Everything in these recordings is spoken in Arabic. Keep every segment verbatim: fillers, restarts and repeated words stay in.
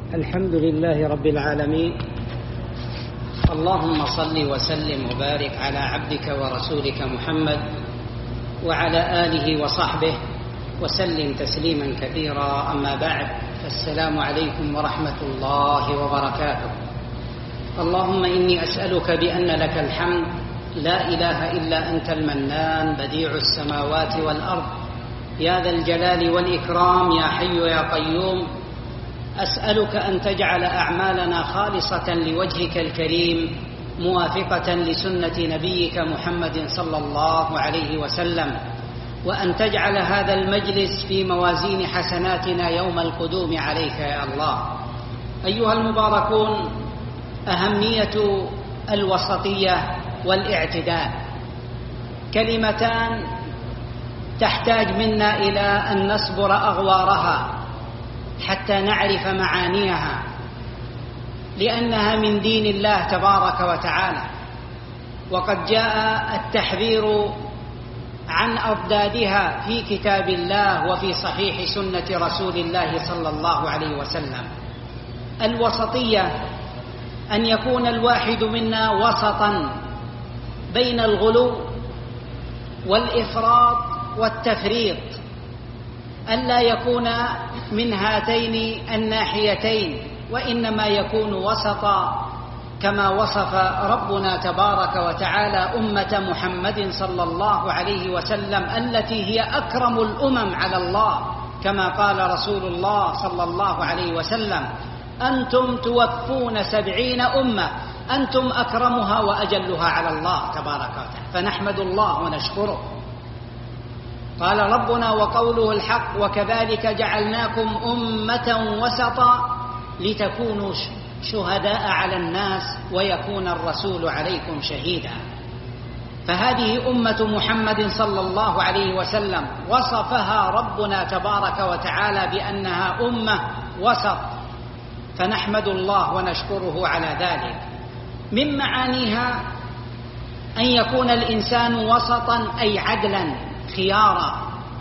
الحمد لله رب العالمين، اللهم صل وسلم وبارك على عبدك ورسولك محمد وعلى آله وصحبه وسلم تسليما كثيرا. أما بعد، فالسلام عليكم ورحمة الله وبركاته. اللهم إني أسألك بأن لك الحمد لا إله إلا أنت المنان بديع السماوات والأرض يا ذا الجلال والإكرام يا حي يا قيوم. أسألك أن تجعل أعمالنا خالصة لوجهك الكريم موافقة لسنة نبيك محمد صلى الله عليه وسلم، وأن تجعل هذا المجلس في موازين حسناتنا يوم القدوم عليك يا الله. أيها المباركون، أهمية الوسطية والاعتدال كلمتان تحتاج منا إلى أن نصبر أغوارها حتى نعرف معانيها، لأنها من دين الله تبارك وتعالى، وقد جاء التحذير عن أضدادها في كتاب الله وفي صحيح سنة رسول الله صلى الله عليه وسلم. الوسطية أن يكون الواحد منا وسطا بين الغلو والإفراط والتفريط، ألا يكون من هاتين الناحيتين، وإنما يكون وسطا كما وصف ربنا تبارك وتعالى أمة محمد صلى الله عليه وسلم التي هي أكرم الأمم على الله، كما قال رسول الله صلى الله عليه وسلم: أنتم توفون سبعين أمة أنتم أكرمها وأجلها على الله تبارك وتعالى، فنحمد الله ونشكره. قال ربنا وقوله الحق: وكذلك جعلناكم أمة وسطا لتكونوا شهداء على الناس ويكون الرسول عليكم شهيدا. فهذه أمة محمد صلى الله عليه وسلم وصفها ربنا تبارك وتعالى بأنها أمة وسط، فنحمد الله ونشكره على ذلك. من معانيها أن يكون الإنسان وسطا أي عدلا خيارا،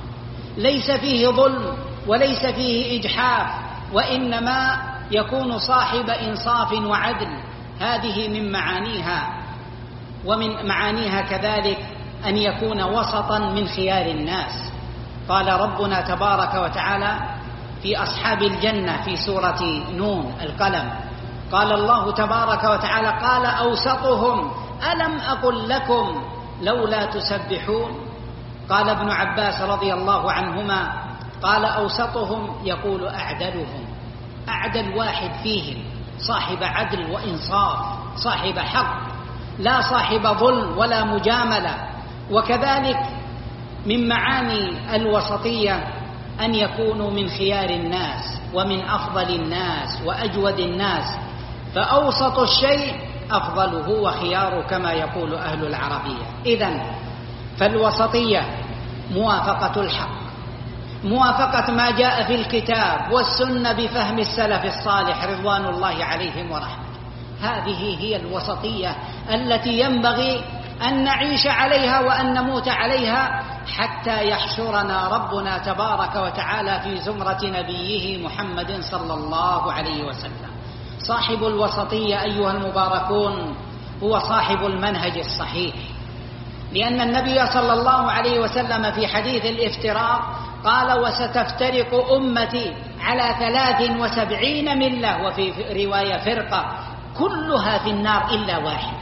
ليس فيه ظلم وليس فيه إجحاف، وإنما يكون صاحب إنصاف وعدل. هذه من معانيها. ومن معانيها كذلك أن يكون وسطا من خيار الناس. قال ربنا تبارك وتعالى في أصحاب الجنة في سورة نون القلم، قال الله تبارك وتعالى: قال أوسطهم ألم أقل لكم لولا تسبحون. قال ابن عباس رضي الله عنهما: قال أوسطهم يقول أعدلهم، أعدل واحد فيهم، صاحب عدل وإنصاف، صاحب حق، لا صاحب ظلم ولا مجاملة. وكذلك من معاني الوسطية أن يكونوا من خيار الناس ومن أفضل الناس وأجود الناس، فأوسط الشيء أفضله وخياره كما يقول أهل العربية. إذن فالوسطية موافقة الحق، موافقة ما جاء في الكتاب والسنة بفهم السلف الصالح رضوان الله عليهم ورحمته. هذه هي الوسطية التي ينبغي أن نعيش عليها وأن نموت عليها حتى يحشرنا ربنا تبارك وتعالى في زمرة نبيه محمد صلى الله عليه وسلم. صاحب الوسطية أيها المباركون هو صاحب المنهج الصحيح، لأن النبي صلى الله عليه وسلم في حديث الافتراق قال: وستفترق أمتي على ثلاث وسبعين ملة، وفي رواية فرقة كلها في النار إلا واحدة.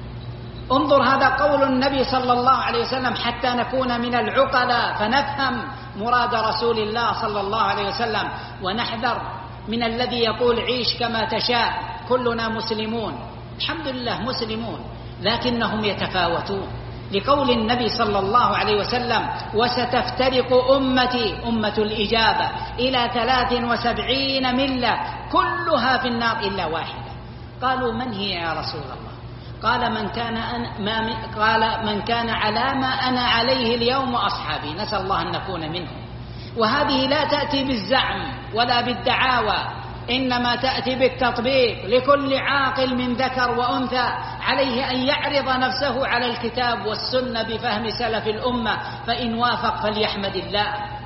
انظر، هذا قول النبي صلى الله عليه وسلم حتى نكون من العقلاء فنفهم مراد رسول الله صلى الله عليه وسلم، ونحذر من الذي يقول عيش كما تشاء، كلنا مسلمون. الحمد لله مسلمون، لكنهم يتفاوتون، لقول النبي صلى الله عليه وسلم: وستفترق أمتي أمة الإجابة إلى ثلاث وسبعين ملة كلها في النار إلا واحدة. قالوا: من هي يا رسول الله؟ قال: من كان أنا ما قال من كان على ما أنا عليه اليوم وأصحابي. نسأل الله أن نكون منهم. وهذه لا تأتي بالزعم ولا بالدعاوى، إنما تأتي بالتطبيق. لكل عاقل من ذكر وأنثى عليه أن يعرض نفسه على الكتاب والسنة بفهم سلف الأمة، فإن وافق فليحمد الله،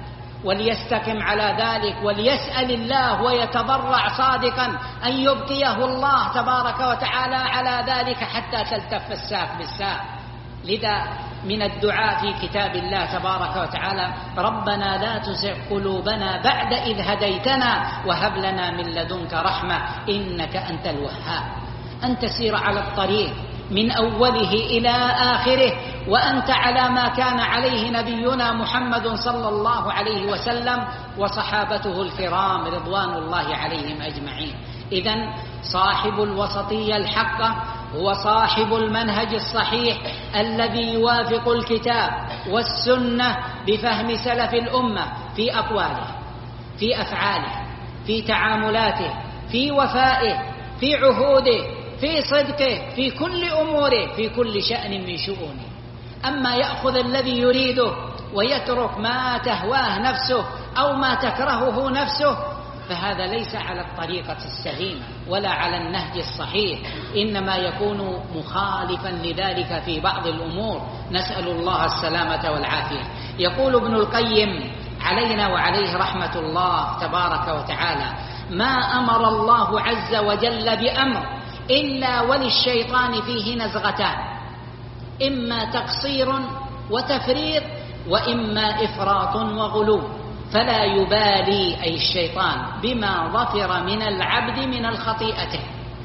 وليستقم على ذلك، وليسأل الله ويتضرع صادقا أن يبقيه الله تبارك وتعالى على ذلك حتى تلتف الساق بالساق. لذا من الدعاء في كتاب الله تبارك وتعالى: ربنا لا تزغ قلوبنا بعد إذ هديتنا وهب لنا من لدنك رحمة إنك أنت الوهاب. أن تسير على الطريق من أوله إلى آخره وأنت على ما كان عليه نبينا محمد صلى الله عليه وسلم وصحابته الكرام رضوان الله عليهم أجمعين. إذن صاحب الوسطية الحقة هو صاحب المنهج الصحيح الذي يوافق الكتاب والسنة بفهم سلف الأمة في أقواله، في أفعاله، في تعاملاته، في وفائه، في عهوده، في صدقه، في كل أموره، في كل شأن من شؤونه. أما يأخذ الذي يريده ويترك ما تهواه نفسه أو ما تكرهه نفسه فهذا ليس على الطريقة السليمة ولا على النهج الصحيح، إنما يكون مخالفا لذلك في بعض الأمور، نسأل الله السلامة والعافية. يقول ابن القيم علينا وعليه رحمة الله تبارك وتعالى: ما أمر الله عز وجل بأمر إلا وللشيطان فيه نزغتان، إما تقصير وتفريط وإما إفراط وغلو، فلا يبالي أي الشيطان بما ظفر من العبد من الخطيئة.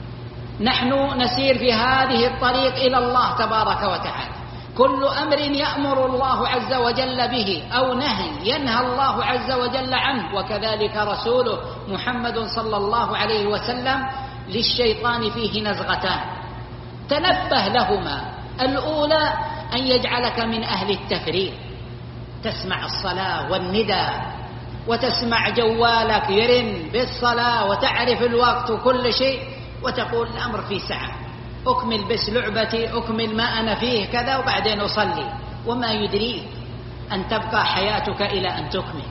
نحن نسير في هذه الطريق إلى الله تبارك وتعالى، كل أمر يأمر الله عز وجل به أو نهي ينهى الله عز وجل عنه، وكذلك رسوله محمد صلى الله عليه وسلم، للشيطان فيه نزغتان تنبه لهما. الأولى أن يجعلك من أهل التفريط، تسمع الصلاة والنداء وتسمع جوالك يرن بالصلاة وتعرف الوقت وكل شيء وتقول الأمر في ساعة، أكمل بس لعبتي، أكمل ما أنا فيه كذا وبعدين أصلي، وما يدريك أن تبقى حياتك إلى أن تكمل.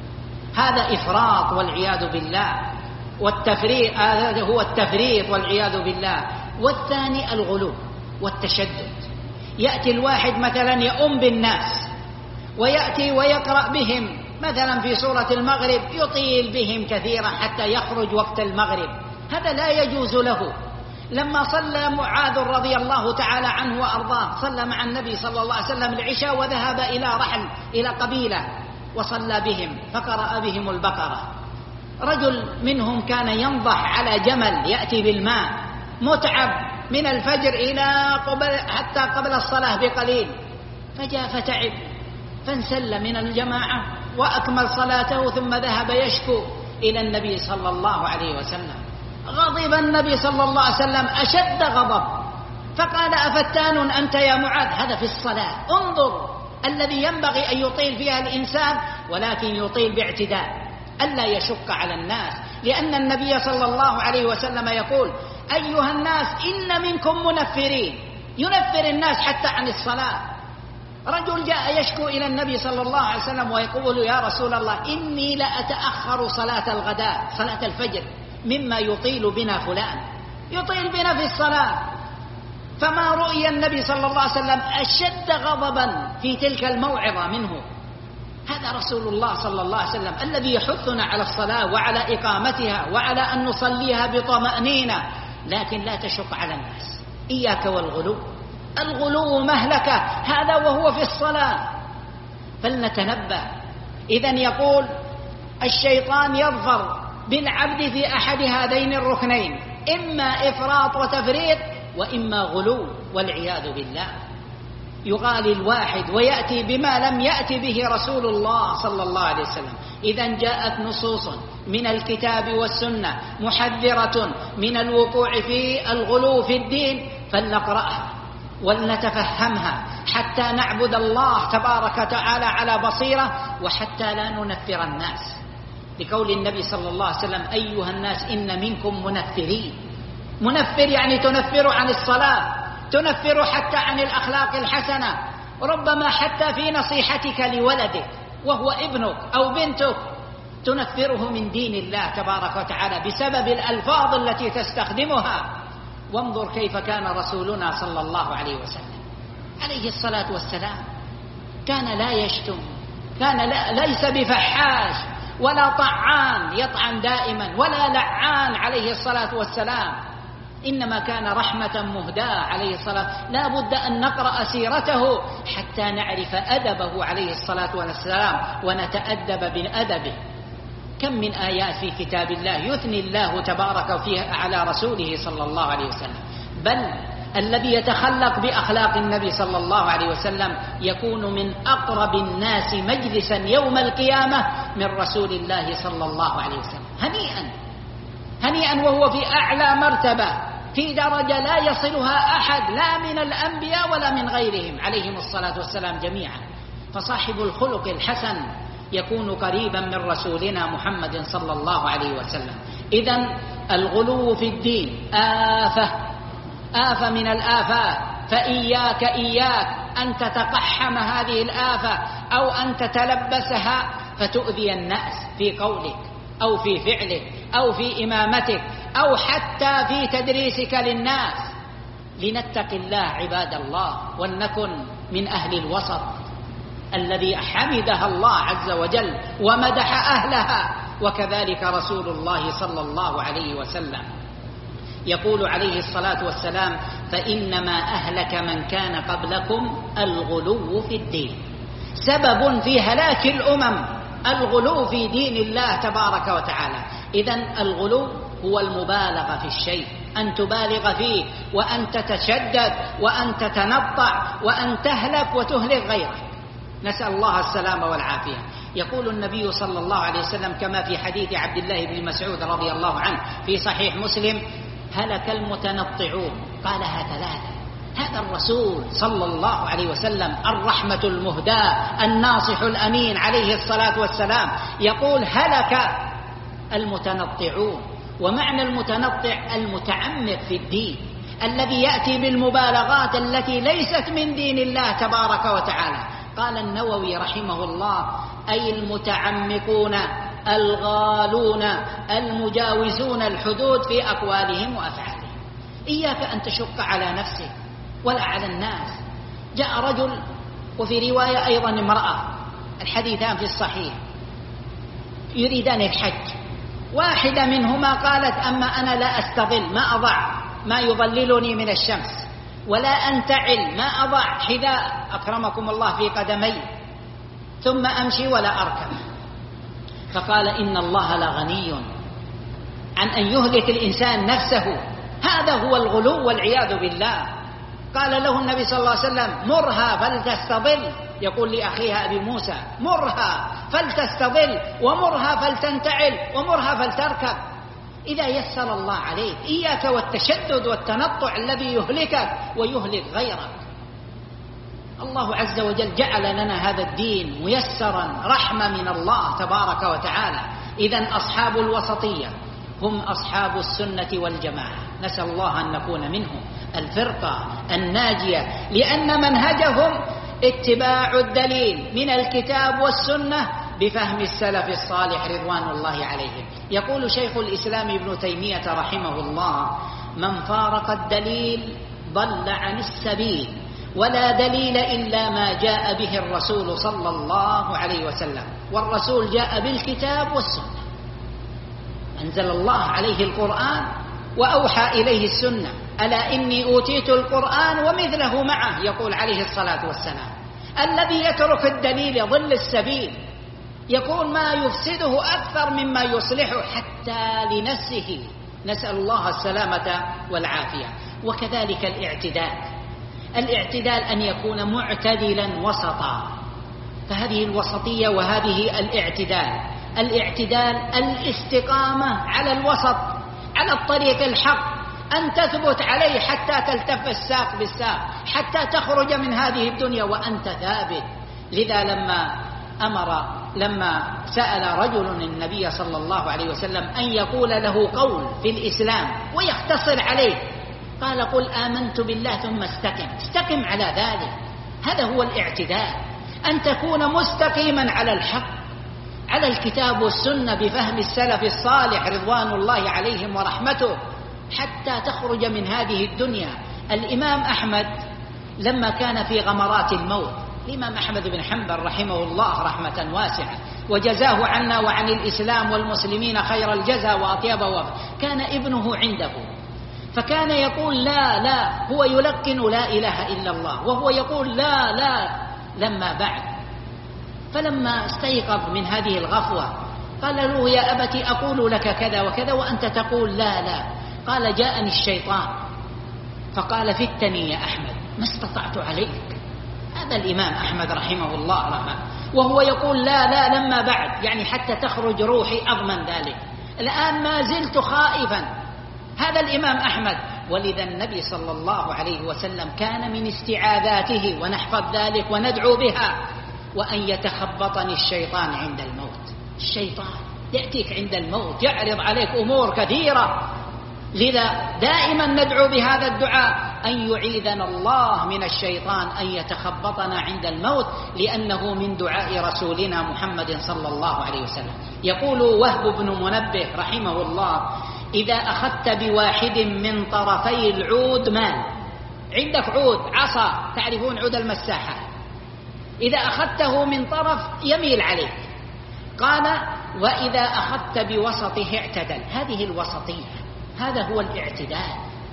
هذا إفراط والعياذ بالله، والتفريط هذا هو التفريط والعياذ بالله. والثاني الغلو والتشدد. يأتي الواحد مثلا يؤم بالناس ويأتي ويقرأ بهم مثلا في سورة المغرب، يطيل بهم كثيرا حتى يخرج وقت المغرب، هذا لا يجوز له. لما صلى معاذ رضي الله تعالى عنه وأرضاه، صلى مع النبي صلى الله عليه وسلم العشاء وذهب إلى رحل إلى قبيلة وصلى بهم فقرأ بهم البقرة. رجل منهم كان ينضح على جمل يأتي بالماء، متعب من الفجر إلى قبل حتى قبل الصلاة بقليل، فجاء فتعب فانسل من الجماعة وأكمل صلاته، ثم ذهب يشكو إلى النبي صلى الله عليه وسلم. غضب النبي صلى الله عليه وسلم أشد غضب، فقال: أفتان أنت يا معاذ؟ هذا في الصلاة، انظر الذي ينبغي أن يطيل فيها الإنسان، ولكن يطيل باعتدال ألا يشق على الناس، لأن النبي صلى الله عليه وسلم يقول: أيها الناس إن منكم منفرين، ينفر الناس حتى عن الصلاة. رجل جاء يشكو إلى النبي صلى الله عليه وسلم ويقول: يا رسول الله إني لأتأخر صلاة الغداء، صلاة الفجر، مما يطيل بنا فلان، يطيل بنا في الصلاة. فما رؤي النبي صلى الله عليه وسلم أشد غضبا في تلك الموعظة منه. هذا رسول الله صلى الله عليه وسلم الذي يحثنا على الصلاة وعلى إقامتها وعلى أن نصليها بطمأنينة، لكن لا تشق على الناس. إياك والغلو، الغلو مهلكة، هذا وهو في الصلاة، فلنتنبه. إذن يقول الشيطان يظفر بالعبد في أحد هذين الركنين، إما إفراط وتفريط وإما غلو والعياذ بالله. يغالي الواحد ويأتي بما لم يأتي به رسول الله صلى الله عليه وسلم. إذن جاءت نصوص من الكتاب والسنة محذرة من الوقوع في الغلو في الدين، فلنقرأها ولنتفهمها حتى نعبد الله تبارك وتعالى على بصيرة، وحتى لا ننفر الناس، لقول النبي صلى الله عليه وسلم: أيها الناس إن منكم منفرين. منفر يعني تنفر عن الصلاة، تنفر حتى عن الأخلاق الحسنة، ربما حتى في نصيحتك لولدك وهو ابنك أو بنتك تنفره من دين الله تبارك وتعالى بسبب الألفاظ التي تستخدمها. وانظر كيف كان رسولنا صلى الله عليه وسلم عليه الصلاة والسلام، كان لا يشتم كان ليس بفحاش ولا طعان يطعن دائما ولا لعان عليه الصلاة والسلام، إنما كان رحمة مهداة عليه الصلاة. لا بد أن نقرأ سيرته حتى نعرف أدبه عليه الصلاة والسلام ونتأدب بأدبه. كم من آيات في كتاب الله يثني الله تبارك فيها على رسوله صلى الله عليه وسلم، بل الذي يتخلق بأخلاق النبي صلى الله عليه وسلم يكون من أقرب الناس مجلسا يوم القيامة من رسول الله صلى الله عليه وسلم. هنيئا هنيئا وهو في أعلى مرتبة، في درجة لا يصلها أحد لا من الأنبياء ولا من غيرهم عليهم الصلاة والسلام جميعا. فصاحب الخلق الحسن يكون قريبا من رسولنا محمد صلى الله عليه وسلم. إذن الغلو في الدين آفة آفة من الآفات، فإياك إياك أن تتقحم هذه الآفة أو أن تتلبسها فتؤذي الناس في قولك أو في فعلك أو في إمامتك أو حتى في تدريسك للناس. لنتق الله عباد الله، ولنكن من أهل الوسط الذي حمدها الله عز وجل ومدح أهلها، وكذلك رسول الله صلى الله عليه وسلم يقول عليه الصلاة والسلام: فإنما أهلك من كان قبلكم الغلو في الدين. سبب في هلاك الأمم الغلو في دين الله تبارك وتعالى. إذن الغلو هو المبالغة في الشيء، أن تبالغ فيه وأن تتشدد وأن تتنطع وأن تهلك وتهلك غيرك. نسأل الله السلامة والعافية. يقول النبي صلى الله عليه وسلم كما في حديث عبد الله بن مسعود رضي الله عنه في صحيح مسلم: هلك المتنطعون. قالها ثلاثة. هذا الرسول صلى الله عليه وسلم الرحمة المهداة الناصح الأمين عليه الصلاة والسلام يقول: هلك المتنطعون. ومعنى المتنطع المتعمق في الدين، الذي يأتي بالمبالغات التي ليست من دين الله تبارك وتعالى. قال النووي رحمه الله: أي المتعمقون الغالون المجاوزون الحدود في أقوالهم وأفعالهم. إياك أن تشق على نفسك ولا على الناس. جاء رجل وفي رواية أيضا امرأة، الحديثان في الصحيح، يريدان الحج. واحدة منهما قالت: أما أنا لا أستظل، ما أضع ما يظللني من الشمس، ولا أنتعل، ما أضع حذاء أكرمكم الله في قدمي، ثم أمشي ولا أركب. فقال: إن الله لغني عن أن يهلك الإنسان نفسه. هذا هو الغلو والعياذ بالله. قال له النبي صلى الله عليه وسلم: مرها فلتستظل. يقول لأخيها أبي موسى: مرها فلتستظل، ومرها فلتنتعل، ومرها فلتركب. إذا يسر الله عليك إياك والتشدد والتنطع الذي يهلكك ويهلك غيرك. الله عز وجل جعل لنا هذا الدين ميسرا، رحمة من الله تبارك وتعالى. إذن أصحاب الوسطية هم أصحاب السنة والجماعة. نسأل الله أن نكون منهم، الفرقة الناجية، لأن منهجهم اتباع الدليل من الكتاب والسنة بفهم السلف الصالح رضوان الله عليهم. يقول شيخ الإسلام ابن تيمية رحمه الله: من فارق الدليل ضل عن السبيل، ولا دليل إلا ما جاء به الرسول صلى الله عليه وسلم. والرسول جاء بالكتاب والسنة، أنزل الله عليه القرآن وأوحى إليه السنة. ألا إني أوتيت القرآن ومثله معه، يقول عليه الصلاة والسلام. الذي يترك الدليل يضل السبيل، يكون ما يفسده أكثر مما يصلحه حتى لنفسه. نسأل الله السلامة والعافية. وكذلك الاعتدال. الاعتدال أن يكون معتدلا وسطا. فهذه الوسطية وهذه الاعتدال. الاعتدال الاستقامة على الوسط، على الطريق الحق، أن تثبت عليه حتى تلتف الساق بالساق، حتى تخرج من هذه الدنيا وأنت ثابت. لذا لما أمر لما سأل رجل النبي صلى الله عليه وسلم أن يقول له قول في الإسلام ويختصر عليه، قال: قل آمنت بالله ثم استقم. استقم على ذلك. هذا هو الاعتدال، أن تكون مستقيما على الحق، على الكتاب والسنة بفهم السلف الصالح رضوان الله عليهم ورحمته، حتى تخرج من هذه الدنيا. الإمام أحمد لما كان في غمرات الموت الإمام أحمد بن حنبل رحمه الله رحمة واسعة وجزاه عنا وعن الإسلام والمسلمين خير الجزاء وأطيب وفا، كان ابنه عنده فكان يقول لا لا، هو يلقن لا إله إلا الله وهو يقول لا لا. لما بعد فلما استيقظ من هذه الغفوة قال له يا أبت أقول لك كذا وكذا وأنت تقول لا لا. قال جاءني الشيطان فقال فتني يا أحمد ما استطعت عليك. هذا الإمام أحمد رحمه الله رحمه وهو يقول لا لا لما بعد، يعني حتى تخرج روحي أضمن ذلك، الآن ما زلت خائفا. هذا الإمام أحمد. ولذا النبي صلى الله عليه وسلم كان من استعاذاته ونحفظ ذلك وندعو بها وأن يتخبطني الشيطان عند الموت. الشيطان يأتيك عند الموت يعرض عليك أمور كثيرة، لذا دائما ندعو بهذا الدعاء أن يعيذنا الله من الشيطان أن يتخبطنا عند الموت، لأنه من دعاء رسولنا محمد صلى الله عليه وسلم. يقول وهب بن منبه رحمه الله إذا أخذت بواحد من طرفي العود مال، عندك عود عصا تعرفون عود المساحة، إذا أخذته من طرف يميل عليك، قال وإذا أخذت بوسطه اعتدل. هذه الوسطية، هذا هو الاعتدال،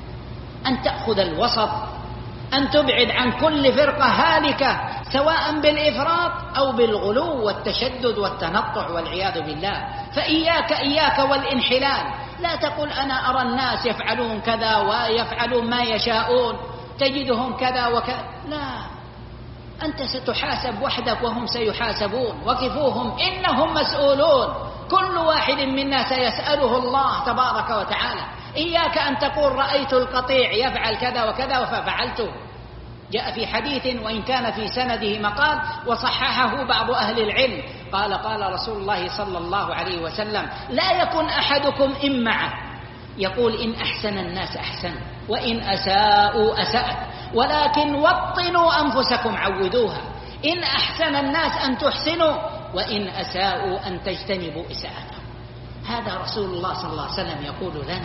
أن تأخذ الوسط، أن تبعد عن كل فرقة هالكة سواء بالإفراط أو بالغلو والتشدد والتنطع والعياذ بالله. فإياك إياك والانحلال، لا تقل أنا أرى الناس يفعلون كذا ويفعلون ما يشاءون تجدهم كذا وكذا، لا، أنت ستحاسب وحدك وهم سيحاسبون، وقفوهم إنهم مسؤولون، كل واحد منا سيسأله الله تبارك وتعالى. إياك أن تقول رأيت القطيع يفعل كذا وكذا وفعلته. جاء في حديث وإن كان في سنده مقال وصححه بعض أهل العلم، قال قال رسول الله صلى الله عليه وسلم لا يكن أحدكم إمعة يقول إن أحسن الناس أحسن وإن أساءوا أسأت، ولكن وطنوا أنفسكم عودوها. إن أحسن الناس أن تحسنوا وإن أساءوا أن تجتنبوا إساءتهم. هذا رسول الله صلى الله عليه وسلم يقول لنا.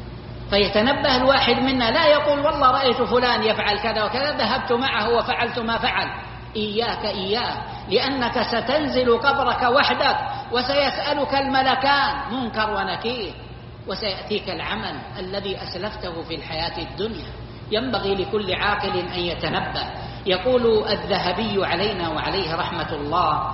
فيتنبه الواحد منا، لا يقول والله رأيت فلان يفعل كذا وكذا ذهبت معه وفعلت ما فعل. إياك إياك، لأنك ستنزل قبرك وحدك وسيسألك الملكان منكر ونكير، وسيأتيك العمل الذي أسلفته في الحياة الدنيا. ينبغي لكل عاقل أن يتنبه. يقول الذهبي علينا وعليه رحمة الله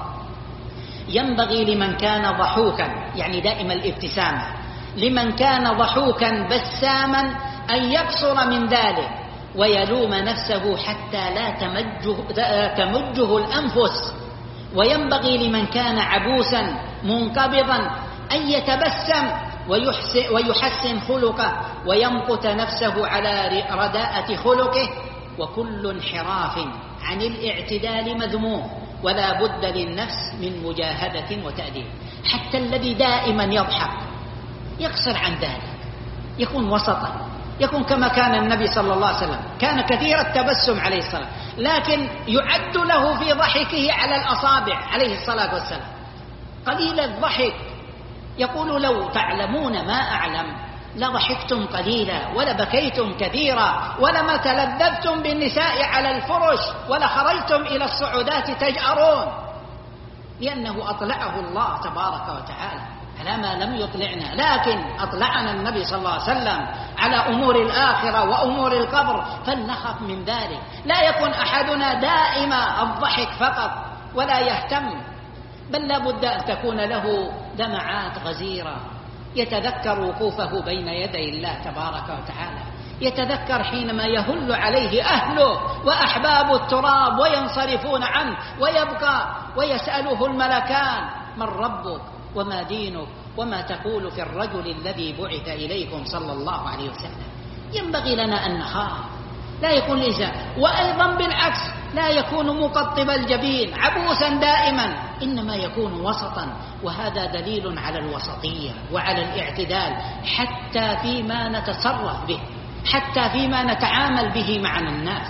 ينبغي لمن كان ضحوكا، يعني دائما الابتسامة، لمن كان ضحوكا بساما أن يقصر من ذلك ويلوم نفسه حتى لا تمجه, تمجه الأنفس. وينبغي لمن كان عبوسا منقبضا أن يتبسم ويحسن, ويحسن خلقه ويمقت نفسه على رداءة خلقه. وكل انحراف عن الاعتدال مذموم، ولا بد للنفس من مجاهدة وتأديب. حتى الذي دائما يضحك يقصر عن ذلك، يكون وسطا، يكون كما كان النبي صلى الله عليه وسلم، كان كثير التبسم عليه الصلاة، لكن يعد له في ضحكه على الأصابع عليه الصلاة والسلام، قليل الضحك. يقول لو تعلمون ما أعلم لضحكتم قليلا ولبكيتم كثيرا ولما تلذذتم بالنساء على الفرش ولخرجتم إلى الصعودات تجأرون، لأنه أطلعه الله تبارك وتعالى على ما لم يطلعنا، لكن أطلعنا النبي صلى الله عليه وسلم على أمور الآخرة وأمور القبر، فلنخف من ذلك. لا يكن أحدنا دائم الضحك فقط ولا يهتم، بل لابد أن تكون له دمعات غزيرة، يتذكر وقوفه بين يدي الله تبارك وتعالى، يتذكر حينما يهل عليه أهله وأحباب التراب وينصرفون عنه ويبقى ويسأله الملكان من ربك وما دينك وما تقول في الرجل الذي بعث إليكم صلى الله عليه وسلم. ينبغي لنا أن نخاف، لا يكون ليس، وأيضا بالعكس لا يكون مقطب الجبين عبوسا دائما، إنما يكون وسطا. وهذا دليل على الوسطية وعلى الاعتدال حتى فيما نتصرف به، حتى فيما نتعامل به مع الناس.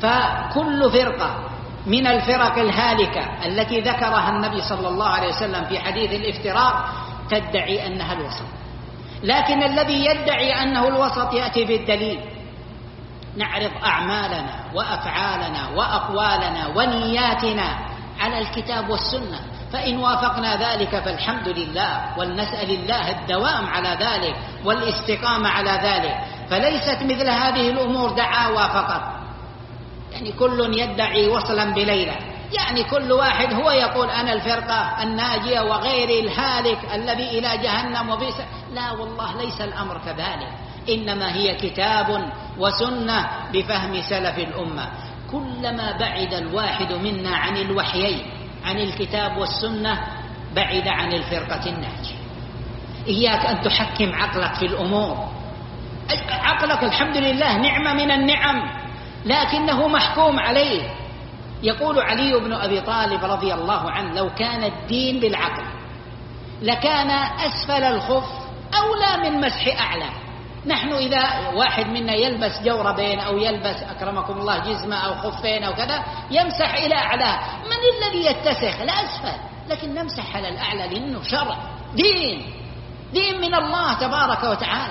فكل فرقة من الفرق الهالكة التي ذكرها النبي صلى الله عليه وسلم في حديث الافتراق تدعي أنها الوسط، لكن الذي يدعي أنه الوسط يأتي بالدليل نعرض أعمالنا وأفعالنا وأقوالنا ونياتنا على الكتاب والسنة، فإن وافقنا ذلك فالحمد لله، ولنسأل الله الدوام على ذلك والاستقامة على ذلك. فليست مثل هذه الأمور دعاوى فقط، يعني كل يدعي وصلا بليلى، يعني كل واحد هو يقول أنا الفرقة الناجية وغير الهالك الذي إلى جهنم وبئس. لا والله ليس الأمر كذلك، إنما هي كتاب وسنة بفهم سلف الأمة. كلما بعد الواحد منا عن الوحيين، عن الكتاب والسنة، بعد عن الفرقة الناجية. إياك أن تحكم عقلك في الأمور. عقلك الحمد لله نعمة من النعم، لكنه محكوم عليه. يقول علي بن أبي طالب رضي الله عنه: لو كان الدين بالعقل لكان أسفل الخف أولى من مسح أعلى. نحن إذا واحد منا يلبس جوربين أو يلبس أكرمكم الله جزمة أو خفين أو كذا يمسح إلى أعلى، من الذي يتسخ؟ الأسفل، لكن نمسح على الأعلى لأنه شرع دين، دين من الله تبارك وتعالى.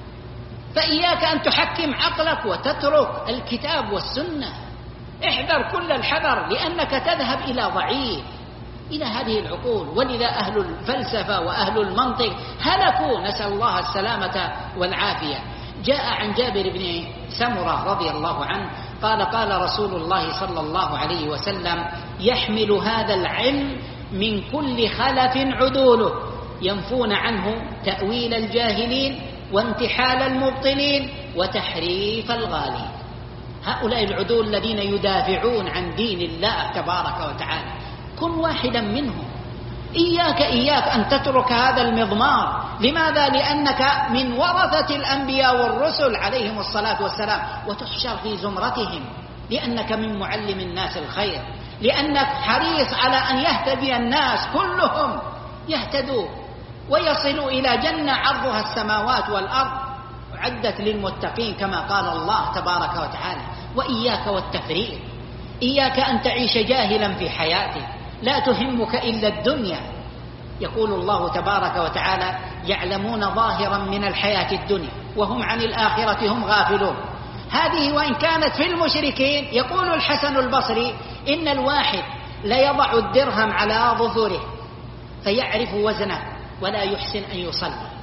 فإياك أن تحكم عقلك وتترك الكتاب والسنة. احذر كل الحذر، لأنك تذهب إلى ضعيف، إلى هذه العقول. ولذا أهل الفلسفة وأهل المنطق هلكوا، نسأل الله السلامة والعافية. جاء عن جابر بن سمرة رضي الله عنه قال: قال رسول الله صلى الله عليه وسلم: يحمل هذا العلم من كل خلف عدوله، ينفون عنه تأويل الجاهلين وانتحال المبطلين وتحريف الغالين. هؤلاء العدول الذين يدافعون عن دين الله تبارك وتعالى، كن واحدا منهم. إياك إياك أن تترك هذا المضمار. لماذا؟ لأنك من ورثة الأنبياء والرسل عليهم الصلاة والسلام، وتحشر في زمرتهم، لأنك من معلم الناس الخير، لأنك حريص على أن يهتدي الناس كلهم، يهتدوا ويصلوا إلى جنة عرضها السماوات والأرض، أعدت للمتقين كما قال الله تبارك وتعالى. وإياك والتفريط، إياك أن تعيش جاهلا في حياتك، لا تهمك إلا الدنيا. يقول الله تبارك وتعالى: يعلمون ظاهرا من الحياة الدنيا وهم عن الآخرة هم غافلون. هذه وإن كانت في المشركين. يقول الحسن البصري: إن الواحد ليضع الدرهم على ظهره فيعرف وزنه ولا يحسن أن يصلي.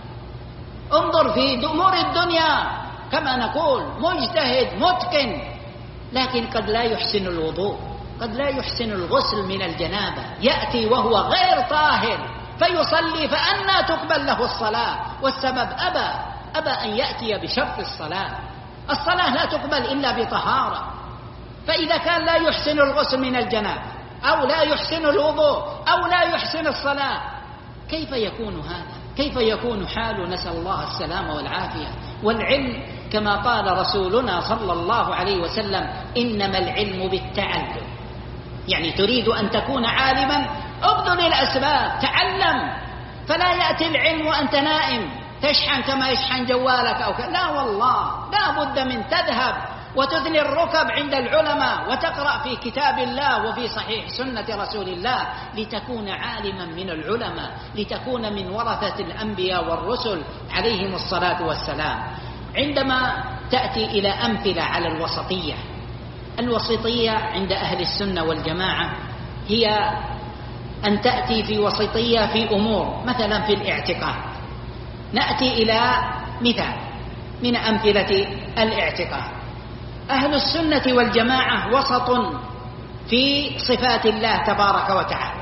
انظر في أمور الدنيا كما نقول مجتهد متقن، لكن قد لا يحسن الوضوء، قد لا يحسن الغسل من الجنابة، يأتي وهو غير طاهر فيصلي، فأنى تقبل له الصلاة؟ والسبب أبى أبى أن يأتي بشرط الصلاة. الصلاة لا تقبل إلا بطهارة. فإذا كان لا يحسن الغسل من الجنابة أو لا يحسن الوضوء أو لا يحسن الصلاة، كيف يكون هذا؟ كيف يكون حال؟ نسأل الله السلامة والعافية. والعلم كما قال رسولنا صلى الله عليه وسلم: إنما العلم بالتعلم. يعني تريد أن تكون عالما، ابذل الأسباب، تعلم. فلا يأتي العلم وأنت نائم تشحن كما يشحن جوالك أو ك... لا والله، لا بد من تذهب وتثني الركب عند العلماء وتقرأ في كتاب الله وفي صحيح سنة رسول الله لتكون عالما من العلماء، لتكون من ورثة الأنبياء والرسل عليهم الصلاة والسلام. عندما تأتي إلى أمثلة على الوسطية، الوسطية عند أهل السنة والجماعة هي أن تأتي في وسطية في أمور، مثلا في الاعتقاد. نأتي إلى مثال من أمثلة الاعتقاد. أهل السنة والجماعة وسط في صفات الله تبارك وتعالى.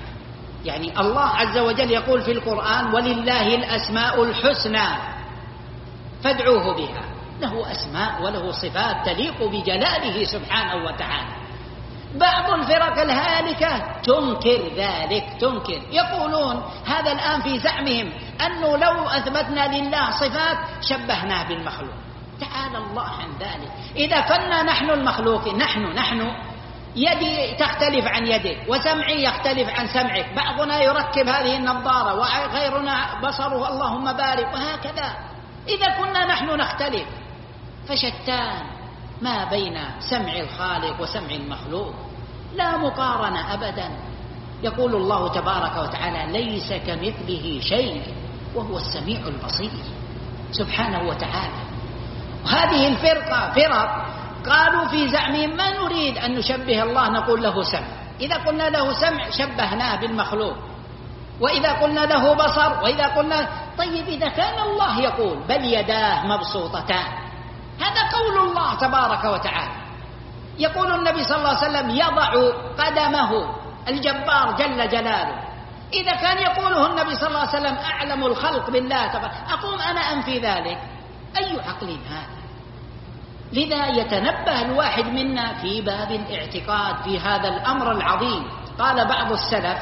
يعني الله عز وجل يقول في القرآن: ولله الأسماء الحسنى فادعوه بها. له أسماء وله صفات تليق بجلاله سبحانه وتعالى. بعض الفرق الهالكة تنكر ذلك، تنكر، يقولون هذا الآن في زعمهم أنه لو أثبتنا لله صفات شبهناه بالمخلوق. تعالى الله عن ذلك. إذا كنا نحن المخلوقين، نحن نحن يدي تختلف عن يدك، وسمعي يختلف عن سمعك، بعضنا يركب هذه النظارة وغيرنا بصره اللهم بارك، وهكذا. إذا كنا نحن نختلف، فشتان ما بين سمع الخالق وسمع المخلوق، لا مقارنة أبدا. يقول الله تبارك وتعالى: ليس كمثله شيء وهو السميع البصير سبحانه وتعالى. وهذه الفرقة فرق قالوا في زعمهم ما نريد أن نشبه الله، نقول له سمع، إذا قلنا له سمع شبهناه بالمخلوق، وإذا قلنا له بصر، وإذا قلنا طيب إذا كان الله يقول بل يداه مبسوطتان، هذا قول الله تبارك وتعالى. يقول النبي صلى الله عليه وسلم يضع قدمه الجبار جل جلاله، إذا كان يقوله النبي صلى الله عليه وسلم أعلم الخلق بالله تبارك، أقوم أنا أنفي ذلك؟ أي عقل هذا؟ لذا يتنبه الواحد منا في باب الاعتقاد في هذا الأمر العظيم. قال بعض السلف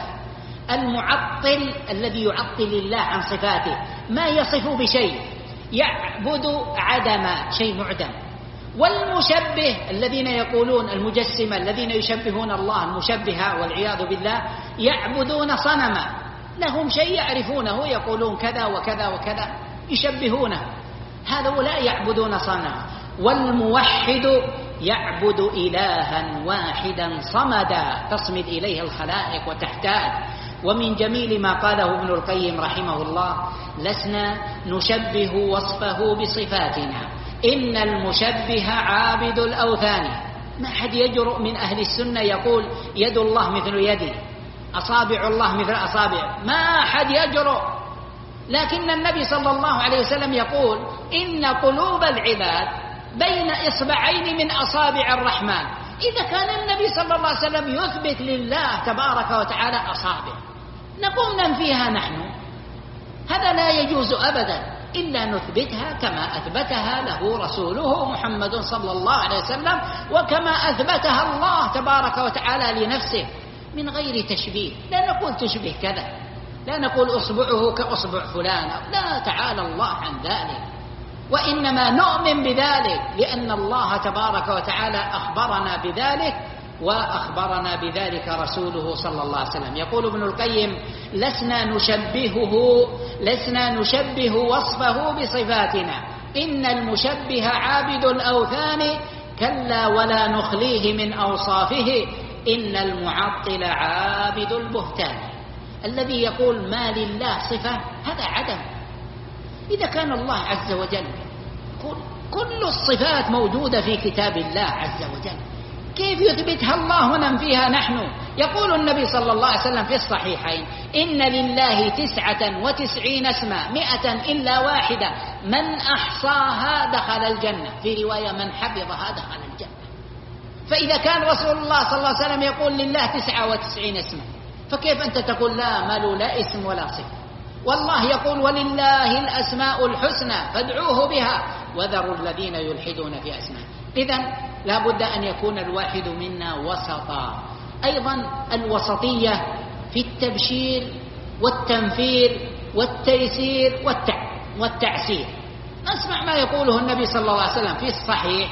المعطل الذي يعطل الله عن صفاته ما يصف بشيء، يعبد عدم شيء معدم. والمشبه الذين يقولون المجسمة الذين يشبهون الله المشبهة والعياذ بالله يعبدون صنما لهم شيء يعرفونه، يقولون كذا وكذا وكذا يشبهونه، هؤلاء يعبدون صنما. والموحد يعبد إلها واحدا صمدا تصمد إليه الخلائق وتحتاج. ومن جميل ما قاله ابن القيم رحمه الله لسنا نشبه وصفه بصفاتنا، إن المشبه عابد الأوثان. ما حد يجرؤ من أهل السنة يقول يد الله مثل يدي، أصابع الله مثل أصابع، ما حد يجرؤ. لكن النبي صلى الله عليه وسلم يقول إن قلوب العباد بين إصبعين من أصابع الرحمن. إذا كان النبي صلى الله عليه وسلم يثبت لله تبارك وتعالى أصابع، نقوم ننفيها نحن؟ هذا لا يجوز أبدا، إلا نثبتها كما أثبتها له رسوله محمد صلى الله عليه وسلم، وكما أثبتها الله تبارك وتعالى لنفسه من غير تشبيه. لا نقول تشبه كذا، لا نقول أصبعه كأصبع فلان، لا، تعالى الله عن ذلك. وإنما نؤمن بذلك لأن الله تبارك وتعالى أخبرنا بذلك، وأخبرنا بذلك رسوله صلى الله عليه وسلم. يقول ابن القيم لسنا نشبهه لسنا نشبه وصفه بصفاتنا، إن المشبه عابد الأوثان كلا ولا نخليه من أوصافه، إن المعطل عابد البهتان. الذي يقول ما لله صفة هذا عدم. إذا كان الله عز وجل كل الصفات موجودة في كتاب الله عز وجل، كيف يثبتها الله وننفيها نحن؟ يقول النبي صلى الله عليه وسلم في الصحيحين إن لله تسعة وتسعين اسما مئة إلا واحدة من أحصاها دخل الجنة، في رواية من حفظها دخل الجنة. فإذا كان رسول الله صلى الله عليه وسلم يقول لله تسعة وتسعين اسما، فكيف أنت تقول لا ماله لا اسم ولا صفة؟ والله يقول ولله الأسماء الحسنى فادعوه بها وذروا الذين يلحدون في أسماء. إذن لا بد أن يكون الواحد منا وسطا. أيضا الوسطية في التبشير والتنفير والتيسير والتع... والتعسير. نسمع ما يقوله النبي صلى الله عليه وسلم في الصحيح.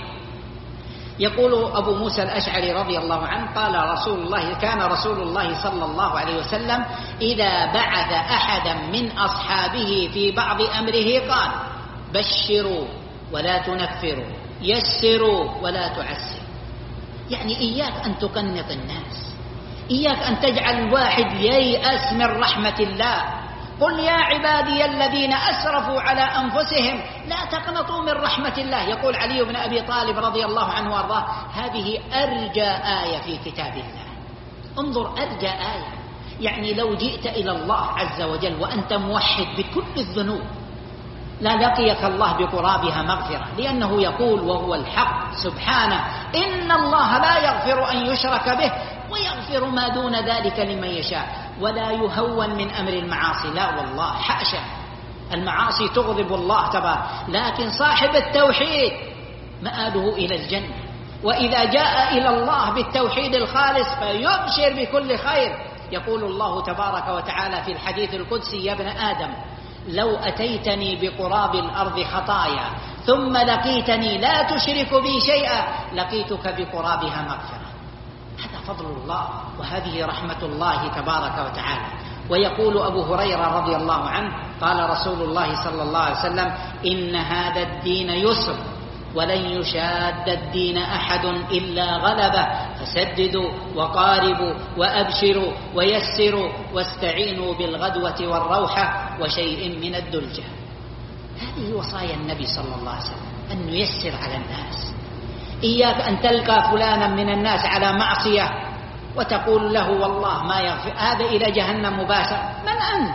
يقول أبو موسى الأشعري رضي الله عنه قال رسول الله كان رسول الله صلى الله عليه وسلم إذا بعث أحدا من أصحابه في بعض أمره قال بشروا ولا تنفروا، يسروا ولا تعسروا. يعني إياك أن تقنط الناس، إياك أن تجعل الواحد ييأس من رحمة الله. قل يا عبادي الذين أسرفوا على أنفسهم لا تقنطوا من رحمة الله. يقول علي بن أبي طالب رضي الله عنه وارضاه هذه أرجى آية في كتاب الله. انظر أرجى آية، يعني لو جئت إلى الله عز وجل وأنت موحد بكل الذنوب لا لقيك الله بقرابها مغفرة، لأنه يقول وهو الحق سبحانه إن الله لا يغفر أن يشرك به ويغفر ما دون ذلك لمن يشاء، ولا يهون من أمر المعاصي. لا والله حاشا، المعاصي تغضب الله تبارك، لكن صاحب التوحيد مآله إلى الجنة. وإذا جاء إلى الله بالتوحيد الخالص فيبشر بكل خير. يقول الله تبارك وتعالى في الحديث القدسي يا ابن آدم لو أتيتني بقراب الأرض خطايا ثم لقيتني لا تشرك بي شيئا لقيتك بقرابها مغفرة. هذا فضل الله وهذه رحمة الله تبارك وتعالى. ويقول أبو هريرة رضي الله عنه قال رسول الله صلى الله عليه وسلم إن هذا الدين يسر ولن يشاد الدين أحد إلا غلبه، فسددوا وقاربوا وأبشروا ويسروا واستعينوا بالغدوة والروحة وشيء من الدلجة. هذه وصايا النبي صلى الله عليه وسلم، أن نيسر على الناس. إياك أن تلقى فلانا من الناس على معصية وتقول له والله ما يغفر، هذا إلى جهنم مباشرة. من أنت؟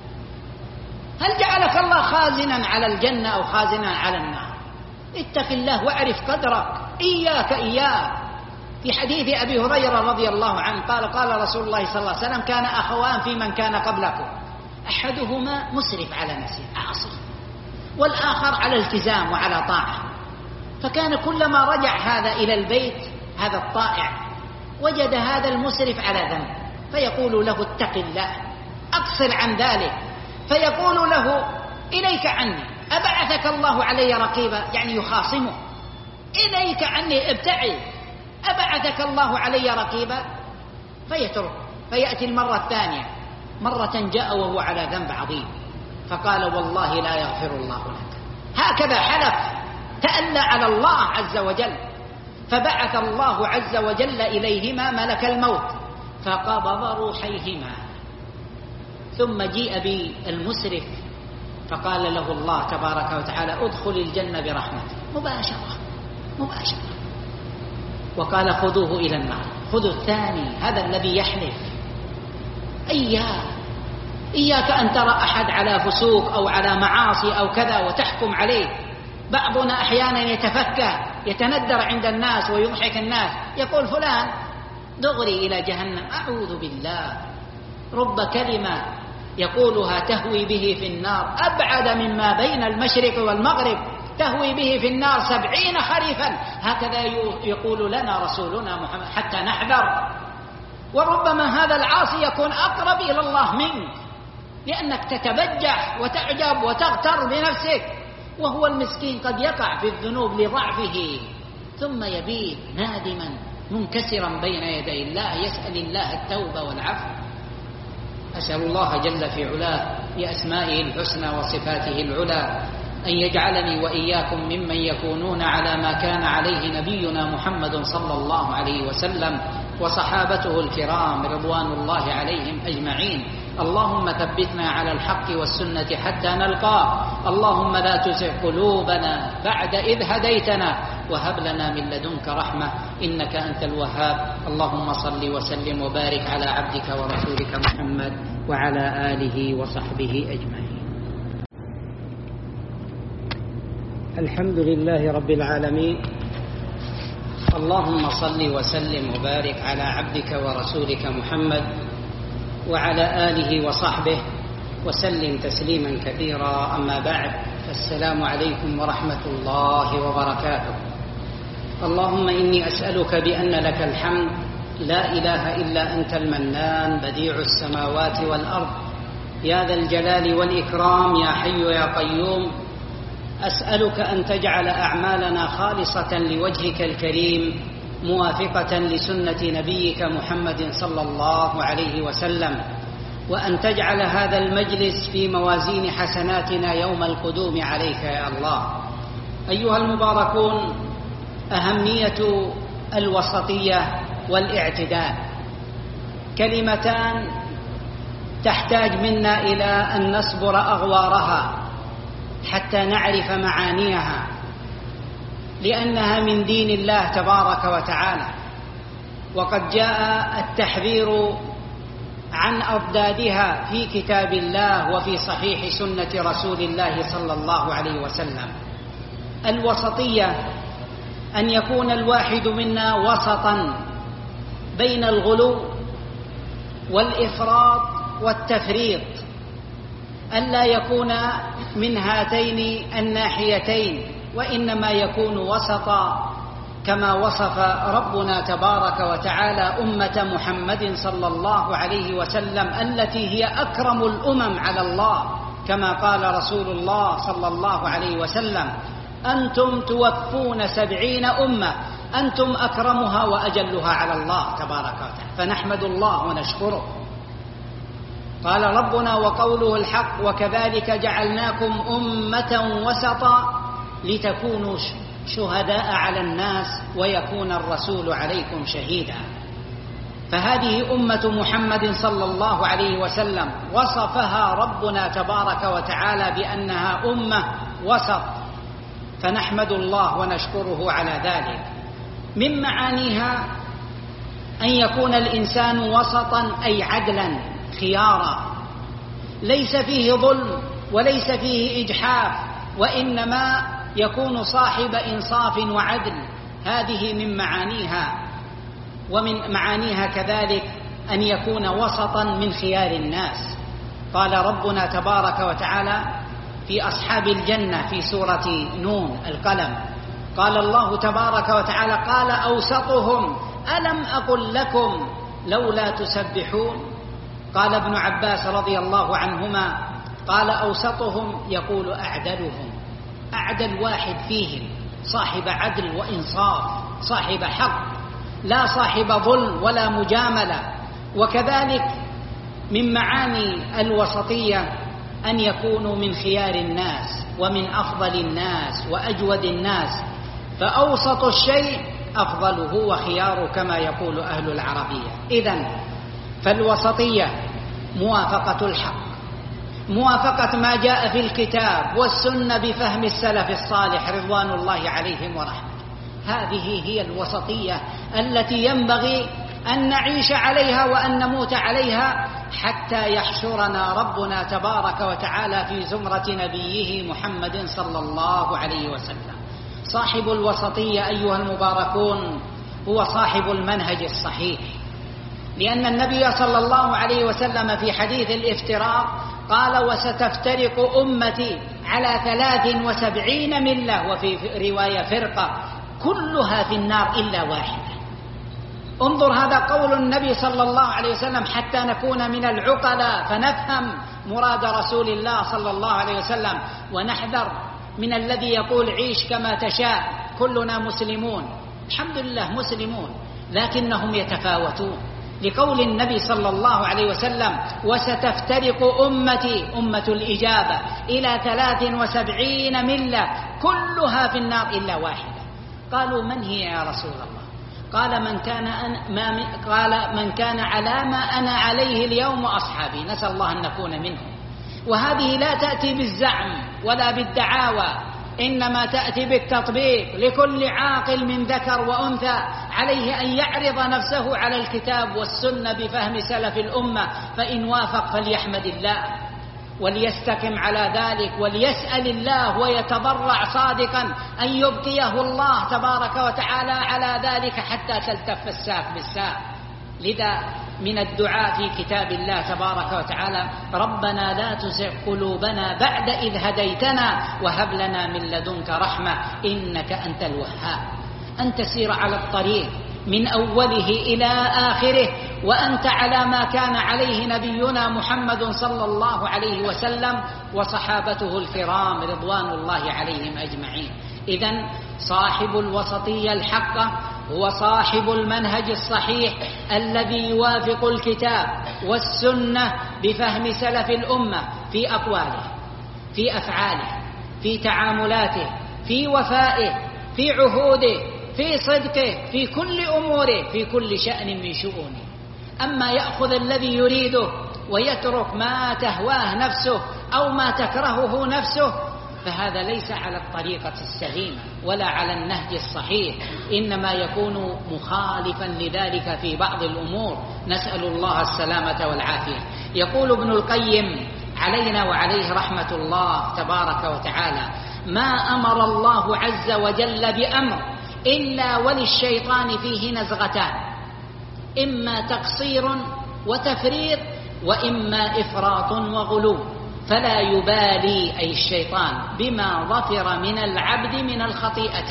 هل جعلك الله خازنا على الجنة أو خازنا على النار؟ اتق الله واعرف قدرك. إياك إياك. في حديث أبي هريرة رضي الله عنه قال قال رسول الله صلى الله عليه وسلم: كان أخوان في من كان قبلكم، أحدهما مسرف على نفسه عاصي، والآخر على التزام وعلى طاعة. فكان كلما رجع هذا إلى البيت هذا الطائع وجد هذا المسرف على ذنب، فيقول له: اتق الله، أقصر عن ذلك. فيقول له: إليك عني، أبعثك الله علي رقيبا، يعني يخاصمه. إليك عني، ابتعد، أبعثك الله علي رقيبا. فيترك، فيأتي المرة الثانية، مرة جاء وهو على ذنب عظيم، فقال: والله لا يغفر الله لك. هكذا حلف، تألى على الله عز وجل. فبعث الله عز وجل إليهما ملك الموت فقبض روحيهما، ثم جيء بالمسرف فقال له الله تبارك وتعالى: ادخل الجنة برحمته، مباشرة مباشرة. وقال: خذوه إلى النار. خذوا الثاني، هذا الذي يحلف. إياك إياك أن ترى أحد على فسوق أو على معاصي أو كذا وتحكم عليه. بعضنا أحيانا يتفكه، يتندر عند الناس ويضحك الناس، يقول فلان دغري إلى جهنم. أعوذ بالله. رب كلمة يقولها تهوي به في النار أبعد مما بين المشرق والمغرب، تهوي به في النار سبعين خريفا. هكذا يقول لنا رسولنا محمد حتى نحذر. وربما هذا العاصي يكون أقرب إلى الله منك، لأنك تتبجح وتعجب وتغتر بنفسك، وهو المسكين قد يقع في الذنوب لضعفه، ثم يبيت نادما منكسرا بين يدي الله يسأل الله التوبة والعفو. أسأل الله جل في علاه بأسمائه الحسنى وصفاته العلى أن يجعلني وإياكم ممن يكونون على ما كان عليه نبينا محمد صلى الله عليه وسلم وصحابته الكرام رضوان الله عليهم أجمعين. اللهم ثبتنا على الحق والسنة حتى نلقاه. اللهم لا تزغ قلوبنا بعد إذ هديتنا وهب لنا من لدنك رحمة إنك أنت الوهاب. اللهم صل وسلم وبارك على عبدك ورسولك محمد وعلى آله وصحبه أجمعين. الحمد لله رب العالمين. اللهم صل وسلم وبارك على عبدك ورسولك محمد وعلى آله وصحبه وسلم تسليما كثيرا. أما بعد، فالسلام عليكم ورحمة الله وبركاته. اللهم إني أسألك بأن لك الحمد لا إله إلا أنت المنان بديع السماوات والأرض يا ذا الجلال والإكرام يا حي يا قيوم. أسألك أن تجعل أعمالنا خالصة لوجهك الكريم موافقة لسنة نبيك محمد صلى الله عليه وسلم، وأن تجعل هذا المجلس في موازين حسناتنا يوم القدوم عليك يا الله. أيها المباركون، أهمية الوسطية والاعتدال كلمتان تحتاج منا إلى أن نصبر أغوارها حتى نعرف معانيها، لأنها من دين الله تبارك وتعالى، وقد جاء التحذير عن أضدادها في كتاب الله وفي صحيح سنة رسول الله صلى الله عليه وسلم. الوسطية أن يكون الواحد منا وسطا بين الغلو والإفراط والتفريط، ألا يكون من هاتين الناحيتين، وإنما يكون وسطا كما وصف ربنا تبارك وتعالى أمة محمد صلى الله عليه وسلم التي هي أكرم الأمم على الله، كما قال رسول الله صلى الله عليه وسلم: أنتم توفون سبعين أمة أنتم أكرمها وأجلها على الله تبارك وتعالى، فنحمد الله ونشكره. قال ربنا وقوله الحق: وكذلك جعلناكم أمة وسطا لتكونوا شهداء على الناس ويكون الرسول عليكم شهيدا. فهذه أمة محمد صلى الله عليه وسلم وصفها ربنا تبارك وتعالى بأنها أمة وسط، فنحمد الله ونشكره على ذلك. من معانيها أن يكون الإنسان وسطا أي عدلا خيارا، ليس فيه ظلم وليس فيه إجحاف، وإنما يكون صاحب إنصاف وعدل. هذه من معانيها. ومن معانيها كذلك أن يكون وسطا من خيار الناس. قال ربنا تبارك وتعالى في أصحاب الجنة في سورة نون القلم، قال الله تبارك وتعالى قال أوسطهم ألم أقل لكم لولا تسبحون. قال ابن عباس رضي الله عنهما قال أوسطهم يقول أعدلهم، أعدل واحد فيهم، صاحب عدل وإنصاف، صاحب حق، لا صاحب ظلم ولا مجاملة. وكذلك من معاني الوسطية أن يكونوا من خيار الناس ومن أفضل الناس وأجود الناس، فأوسط الشيء أفضله وخياره كما يقول أهل العربية. إذن فالوسطية موافقة الحق، موافقة ما جاء في الكتاب والسنة بفهم السلف الصالح رضوان الله عليهم ورحمة. هذه هي الوسطية التي ينبغي أن نعيش عليها وأن نموت عليها حتى يحشرنا ربنا تبارك وتعالى في زمرة نبيه محمد صلى الله عليه وسلم. صاحب الوسطية أيها المباركون هو صاحب المنهج الصحيح، لأن النبي صلى الله عليه وسلم في حديث الافتراق قال وستفترق أمتي على ثلاث وسبعين ملة، وفي رواية فرقة كلها في النار إلا واحدة. انظر هذا قول النبي صلى الله عليه وسلم حتى نكون من العقلاء فنفهم مراد رسول الله صلى الله عليه وسلم، ونحذر من الذي يقول عيش كما تشاء كلنا مسلمون. الحمد لله مسلمون، لكنهم يتفاوتون، لقول النبي صلى الله عليه وسلم وستفترق أمتي أمة الإجابة إلى ثلاث وسبعين ملة كلها في النار إلا واحدة. قالوا من هي يا رسول الله؟ قال من كان أنا ما قال من كان على ما أنا عليه اليوم وأصحابي. نسأل الله أن نكون منهم. وهذه لا تأتي بالزعم ولا بالدعاوى، إنما تأتي بالتطبيق. لكل عاقل من ذكر وأنثى عليه أن يعرض نفسه على الكتاب والسنة بفهم سلف الأمة، فإن وافق فليحمد الله وليستقم على ذلك وليسأل الله ويتضرع صادقا أن يبقيه الله تبارك وتعالى على ذلك حتى تلتف الساق بالساق. لذا من الدعاء في كتاب الله تبارك وتعالى ربنا لا تزغ قلوبنا بعد إذ هديتنا وهب لنا من لدنك رحمة إنك أنت الوهاب. أن تسير على الطريق من أوله إلى آخره وأنت على ما كان عليه نبينا محمد صلى الله عليه وسلم وصحابته الكرام رضوان الله عليهم أجمعين. إذن صاحب الوسطية الحقة هو صاحب المنهج الصحيح الذي يوافق الكتاب والسنة بفهم سلف الأمة في أقواله، في أفعاله، في تعاملاته، في وفائه، في عهوده، في صدقه، في كل أموره، في كل شأن من شؤونه. أما يأخذ الذي يريده ويترك ما تهواه نفسه أو ما تكرهه نفسه فهذا ليس على الطريقة السليمة ولا على النهج الصحيح، إنما يكون مخالفا لذلك في بعض الأمور. نسأل الله السلامة والعافية. يقول ابن القيم علينا وعليه رحمة الله تبارك وتعالى ما أمر الله عز وجل بأمر إلا وللشيطان فيه نزغتان، إما تقصير وتفريط وإما إفراط وغلو، فلا يبالي أي الشيطان بما ظفر من العبد من الخطيئة.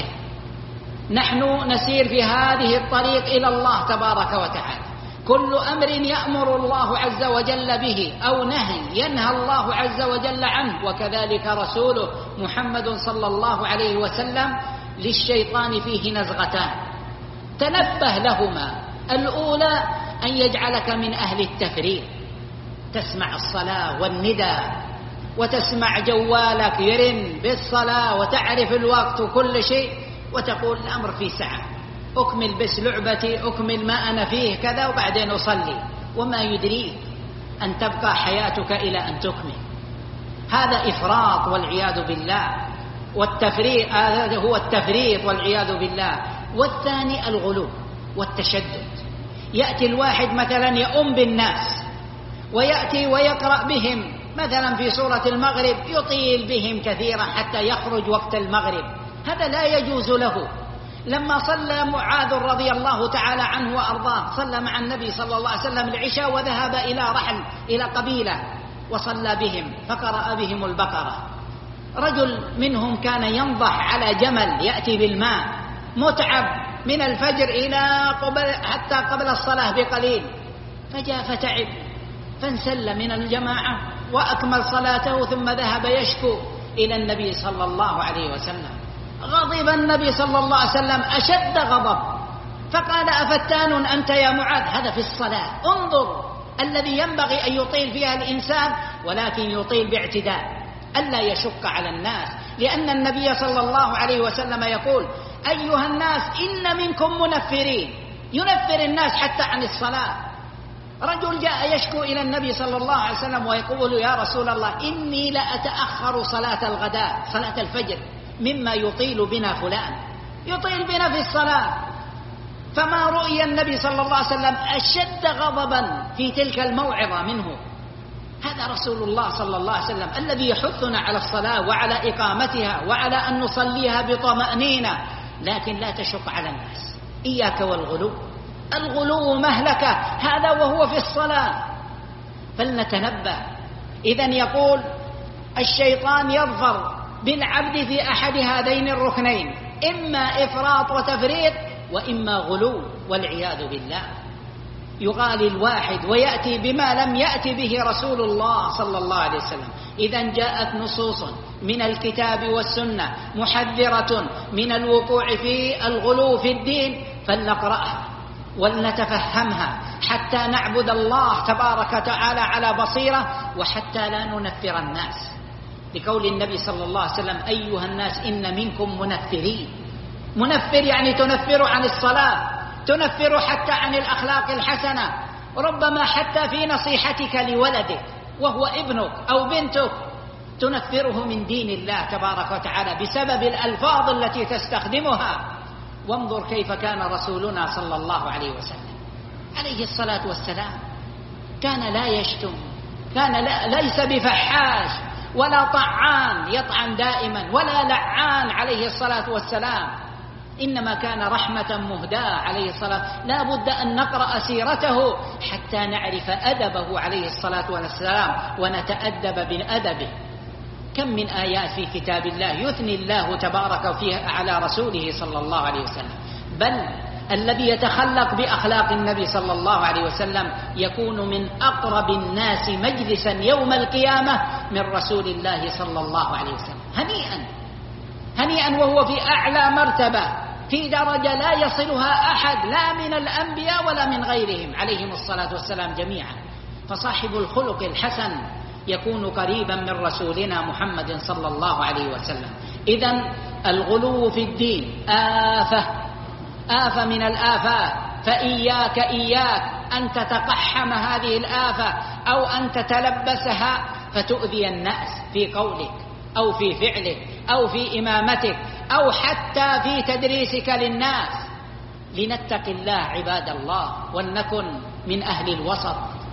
نحن نسير في هذه الطريق إلى الله تبارك وتعالى، كل أمر يأمر الله عز وجل به أو نهي ينهى الله عز وجل عنه، وكذلك رسوله محمد صلى الله عليه وسلم للشيطان فيه نزغتان تنبه لهما. الأولى أن يجعلك من أهل التفريط، تسمع الصلاة والندى وتسمع جوالك يرن بالصلاة وتعرف الوقت وكل شيء وتقول الأمر في سعة، أكمل بس لعبتي، أكمل ما أنا فيه كذا وبعدين أصلي، وما يدريك أن تبقى حياتك إلى أن تكمل. هذا إفراط والعياذ بالله، والتفريط هذا هو التفريط والعياذ بالله. والثاني الغلو والتشدد. يأتي الواحد مثلا يؤم بالناس ويأتي ويقرأ بهم مثلا في سورة المغرب، يطيل بهم كثيرا حتى يخرج وقت المغرب، هذا لا يجوز له. لما صلى معاذ رضي الله تعالى عنه وأرضاه، صلى مع النبي صلى الله عليه وسلم العشاء وذهب إلى رحل إلى قبيلة وصلى بهم فقرأ بهم البقرة. رجل منهم كان ينضح على جمل يأتي بالماء، متعب من الفجر إلى قبل حتى قبل الصلاة بقليل، فجاء فتعب فانسل من الجماعة وأكمل صلاته، ثم ذهب يشكو إلى النبي صلى الله عليه وسلم. غضب النبي صلى الله عليه وسلم أشد غضب، فقال أفتان أنت يا معاذ؟ هذا في الصلاة، انظر الذي ينبغي أن يطيل فيها الإنسان، ولكن يطيل باعتدال ألا يشق على الناس، لأن النبي صلى الله عليه وسلم يقول أيها الناس إن منكم منفرين، ينفر الناس حتى عن الصلاة. رجل جاء يشكو إلى النبي صلى الله عليه وسلم ويقول يا رسول الله إني لأتأخر صلاة الغداء صلاة الفجر مما يطيل بنا فلان، يطيل بنا في الصلاة. فما رؤي النبي صلى الله عليه وسلم أشد غضبا في تلك الموعظة منه. هذا رسول الله صلى الله عليه وسلم الذي يحثنا على الصلاة وعلى إقامتها وعلى أن نصليها بطمأنينة، لكن لا تشق على الناس. إياك والغلو، الغلو مهلكة، هذا وهو في الصلاة، فلنتنبه. إذن يقول الشيطان يظفر بالعبد في أحد هذين الركنين، إما إفراط وتفريط وإما غلو والعياذ بالله. يغالي الواحد ويأتي بما لم يأتي به رسول الله صلى الله عليه وسلم. إذن جاءت نصوص من الكتاب والسنة محذرة من الوقوع في الغلو في الدين، فلنقرأها ولنتفهمها حتى نعبد الله تبارك وتعالى على بصيرة، وحتى لا ننفر الناس، لقول النبي صلى الله عليه وسلم أيها الناس إن منكم منفرين. منفر يعني تنفر عن الصلاة، تنفر حتى عن الأخلاق الحسنة، ربما حتى في نصيحتك لولدك وهو ابنك أو بنتك تنفره من دين الله تبارك وتعالى بسبب الألفاظ التي تستخدمها. وانظر كيف كان رسولنا صلى الله عليه وسلم عليه الصلاة والسلام، كان لا يشتم، كان لا ليس بفحاش ولا طعان يطعن دائما، ولا لعان عليه الصلاة والسلام، إنما كان رحمة مهداة عليه الصلاة. لا بد أن نقرأ سيرته حتى نعرف أدبه عليه الصلاة والسلام ونتأدب بأدبه. كم من آيات في كتاب الله يثني الله تبارك فيها على رسوله صلى الله عليه وسلم، بل الذي يتخلق بأخلاق النبي صلى الله عليه وسلم يكون من أقرب الناس مجلسا يوم القيامة من رسول الله صلى الله عليه وسلم. هنيئا هنيئا وهو في أعلى مرتبة، في درجة لا يصلها أحد لا من الأنبياء ولا من غيرهم عليهم الصلاة والسلام جميعا. فصاحب الخلق الحسن يكون قريبا من رسولنا محمد صلى الله عليه وسلم. إذن الغلو في الدين آفة، آفة من الآفات، فإياك إياك أن تتقحم هذه الآفة أو أن تتلبسها فتؤذي الناس في قولك أو في فعلك أو في إمامتك أو حتى في تدريسك للناس. لنتق الله عباد الله، ولنكن من أهل الوسط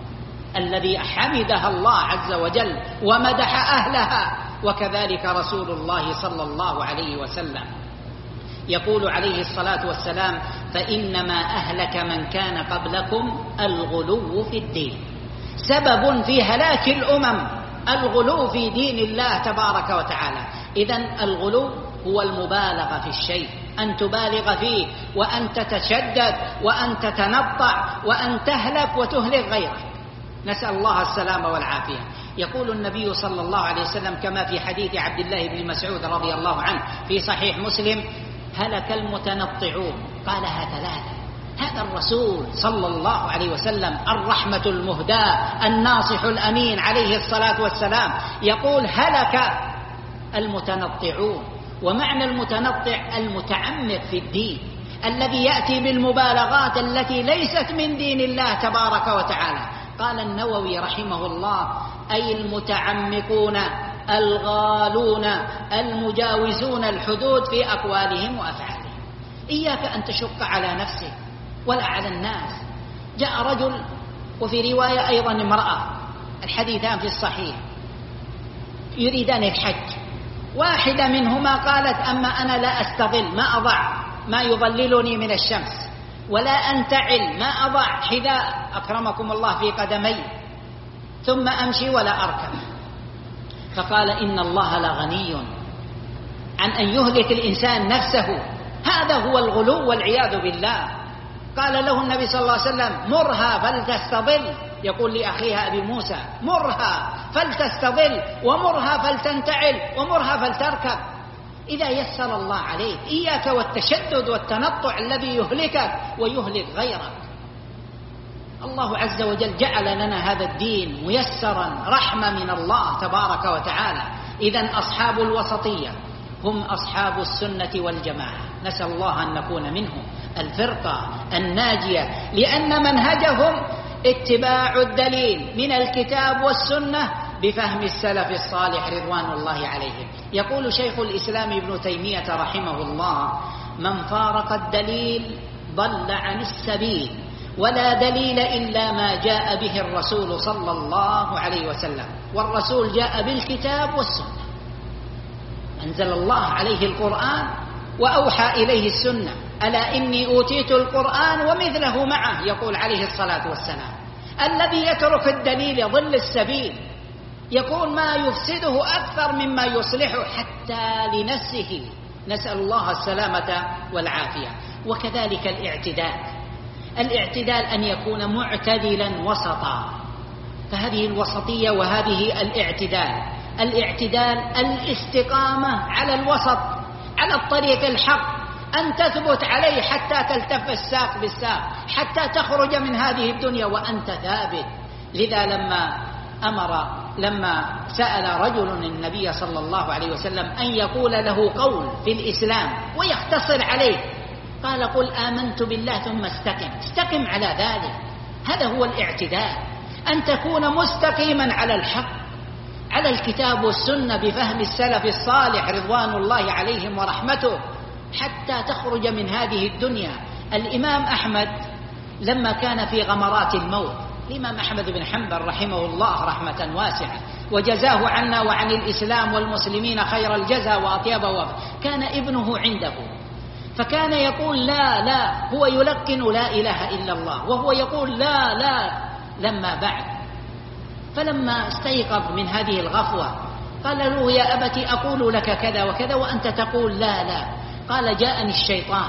الذي حمدها الله عز وجل ومدح أهلها، وكذلك رسول الله صلى الله عليه وسلم يقول عليه الصلاة والسلام فإنما أهلك من كان قبلكم الغلو في الدين. سبب في هلاك الأمم الغلو في دين الله تبارك وتعالى. إذن الغلو هو المبالغة في الشيء، أن تبالغ فيه وأن تتشدد وأن تتنطع وأن تهلك وتهلك غيرك، نسأل الله السلامة والعافية. يقول النبي صلى الله عليه وسلم كما في حديث عبد الله بن مسعود رضي الله عنه في صحيح مسلم هلك المتنطعون، قالها ثلاثة. هذا الرسول صلى الله عليه وسلم الرحمة المهداة الناصح الأمين عليه الصلاة والسلام يقول هلك المتنطعون. ومعنى المتنطع المتعمق في الدين، الذي يأتي بالمبالغات التي ليست من دين الله تبارك وتعالى. قال النووي رحمه الله: أي المتعمقون الغالون المجاوزون الحدود في أقوالهم وأفعالهم. إياك أن تشق على نفسك ولا على الناس. جاء رجل وفي رواية أيضا امرأة، الحديثان في الصحيح، يريدان الحج. واحدة منهما قالت: أما أنا لا أستظل، ما أضع ما يظللني من الشمس، ولا أنتعل، ما أضع حذاء أكرمكم الله في قدمي، ثم أمشي ولا أركب. فقال: إن الله لغني عن أن يهلك الإنسان نفسه، هذا هو الغلو والعياذ بالله. قال له النبي صلى الله عليه وسلم: مرها فلتستظل، يقول لأخيها أبي موسى: مرها فلتستظل، ومرها فلتنتعل، ومرها فلتركب. إذا يسر الله عليك، إياك والتشدد والتنطع الذي يهلكك ويهلك غيرك. الله عز وجل جعل لنا هذا الدين ميسرا، رحمة من الله تبارك وتعالى. إذن أصحاب الوسطية هم أصحاب السنة والجماعة، نسأل الله أن نكون منهم، الفرقة الناجية، لأن منهجهم اتباع الدليل من الكتاب والسنة بفهم السلف الصالح رضوان الله عليهم. يقول شيخ الإسلام ابن تيمية رحمه الله: من فارق الدليل ضل عن السبيل، ولا دليل إلا ما جاء به الرسول صلى الله عليه وسلم. والرسول جاء بالكتاب والسنة، أنزل الله عليه القرآن وأوحى إليه السنة. ألا إني أوتيت القرآن ومثله معه، يقول عليه الصلاة والسلام. الذي يترك الدليل يضل السبيل، يكون ما يفسده أكثر مما يصلحه حتى لنفسه، نسأل الله السلامة والعافية. وكذلك الاعتدال، الاعتدال أن يكون معتدلا وسطا، فهذه الوسطية وهذه الاعتدال. الاعتدال الاستقامة على الوسط، على الطريق الحق، أن تثبت عليه حتى تلتف الساق بالساق، حتى تخرج من هذه الدنيا وأنت ثابت. لذا لما أمر لما سأل رجل النبي صلى الله عليه وسلم أن يقول له قول في الإسلام ويختصر عليه، قال: قل آمنت بالله ثم استقم. استقم على ذلك، هذا هو الاعتدال، أن تكون مستقيما على الحق، على الكتاب والسنة بفهم السلف الصالح رضوان الله عليهم ورحمته، حتى تخرج من هذه الدنيا. الإمام أحمد لما كان في غمرات الموت، الإمام أحمد بن حنبل رحمه الله رحمة واسعة وجزاه عنا وعن الإسلام والمسلمين خير الجزاء وأطيب وفاء، كان ابنه عنده، فكان يقول لا لا، هو يلقن لا إله إلا الله وهو يقول لا لا. لما بعد فلما استيقظ من هذه الغفوة قال له: يا أبت أقول لك كذا وكذا وأنت تقول لا لا. قال: جاءني الشيطان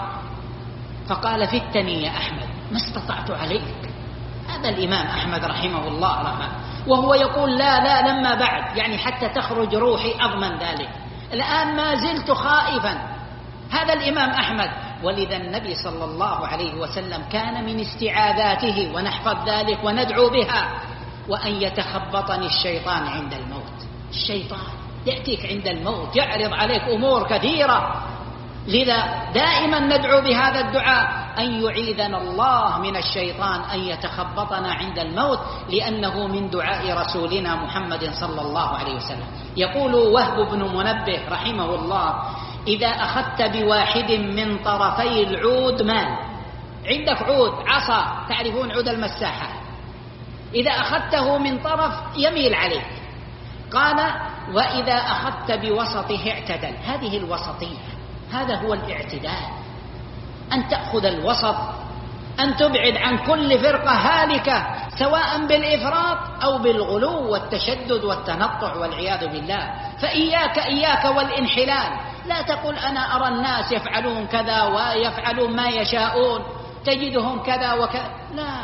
فقال: فتني يا أحمد ما استطعت عليك. هذا الإمام أحمد رحمه الله رحمه، وهو يقول لا لا لما بعد، يعني حتى تخرج روحي أضمن ذلك. الآن ما زلت خائفا. هذا الإمام أحمد. ولذا النبي صلى الله عليه وسلم كان من استعاذاته، ونحفظ ذلك وندعو بها: وأن يتخبطني الشيطان عند الموت. الشيطان يأتيك عند الموت، يعرض عليك أمور كثيرة. لذا دائما ندعو بهذا الدعاء: أن يعيذنا الله من الشيطان أن يتخبطنا عند الموت، لأنه من دعاء رسولنا محمد صلى الله عليه وسلم. يقول وهب بن منبه رحمه الله: إذا أخذت بواحد من طرفي العود مال، عندك عود عصا، تعرفون عود المساحة، إذا أخذته من طرف يميل عليك. قال: وإذا أخذت بوسطه اعتدل. هذه الوسطية، هذا هو الاعتدال، أن تأخذ الوسط، أن تبعد عن كل فرقة هالكة، سواء بالإفراط أو بالغلو والتشدد والتنطع والعياذ بالله. فإياك إياك والانحلال. لا تقل أنا أرى الناس يفعلون كذا ويفعلون ما يشاءون، تجدهم كذا وكذا. لا،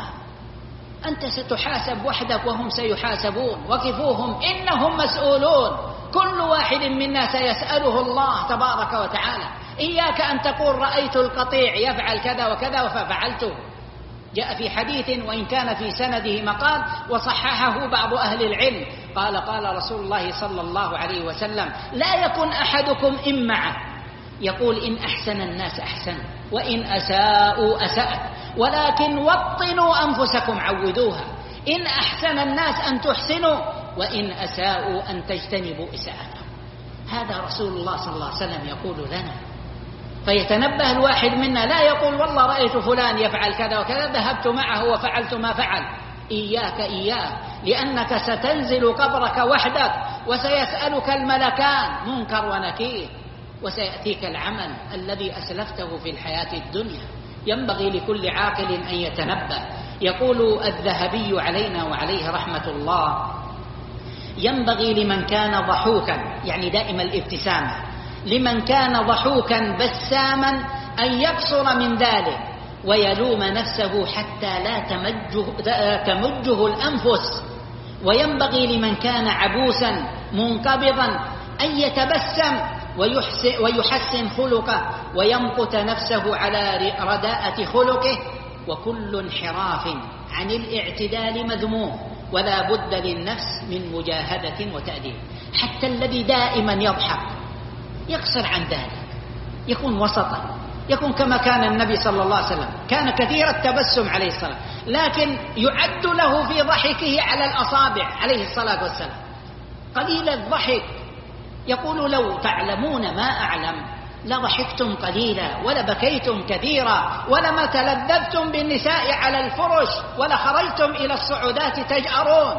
أنت ستحاسب وحدك وهم سيحاسبون، وقفوهم إنهم مسؤولون، كل واحد منا سيسأله الله تبارك وتعالى. إياك أن تقول رأيت القطيع يفعل كذا وكذا ففعلته. جاء في حديث وإن كان في سنده مقال وصححه بعض أهل العلم، قال قال رسول الله صلى الله عليه وسلم: لا يكن أحدكم إمعة يقول إن أحسن الناس أحسن وإن أساءوا أسأت، ولكن وطنوا أنفسكم عودوها. إن أحسن الناس أن تحسنوا وإن أساءوا أن تجتنبوا إساءتهم. هذا رسول الله صلى الله عليه وسلم يقول لنا. فيتنبه الواحد منا، لا يقول والله رأيت فلان يفعل كذا وكذا ذهبت معه وفعلت ما فعل. إياك إياك، لأنك ستنزل قبرك وحدك وسيسألك الملكان منكر ونكير، وسيأتيك العمل الذي أسلفته في الحياة الدنيا. ينبغي لكل عاقل أن يتنبه. يقول الذهبي علينا وعليه رحمة الله: ينبغي لمن كان ضحوكا، يعني دائم الابتسامة، لمن كان ضحوكا بساما أن يقصر من ذلك ويلوم نفسه حتى لا تمجه, تمجه الأنفس. وينبغي لمن كان عبوسا منقبضا أن يتبسم ويحسن, ويحسن خلقه ويمقت نفسه على رداءة خلقه. وكل انحراف عن الاعتدال مذموم، ولا بد للنفس من مجاهدة وتأديب. حتى الذي دائما يضحك يقصر عن ذلك، يكون وسطا، يكون كما كان النبي صلى الله عليه وسلم، كان كثير التبسم عليه الصلاة، لكن يعد له في ضحكه على الأصابع عليه الصلاة والسلام. قليل الضحك، يقول لو تعلمون ما أعلم لضحكتم قليلا ولبكيتم كثيرا ولما تلذذتم بالنساء على الفرش ولخرجتم إلى الصعودات تجأرون،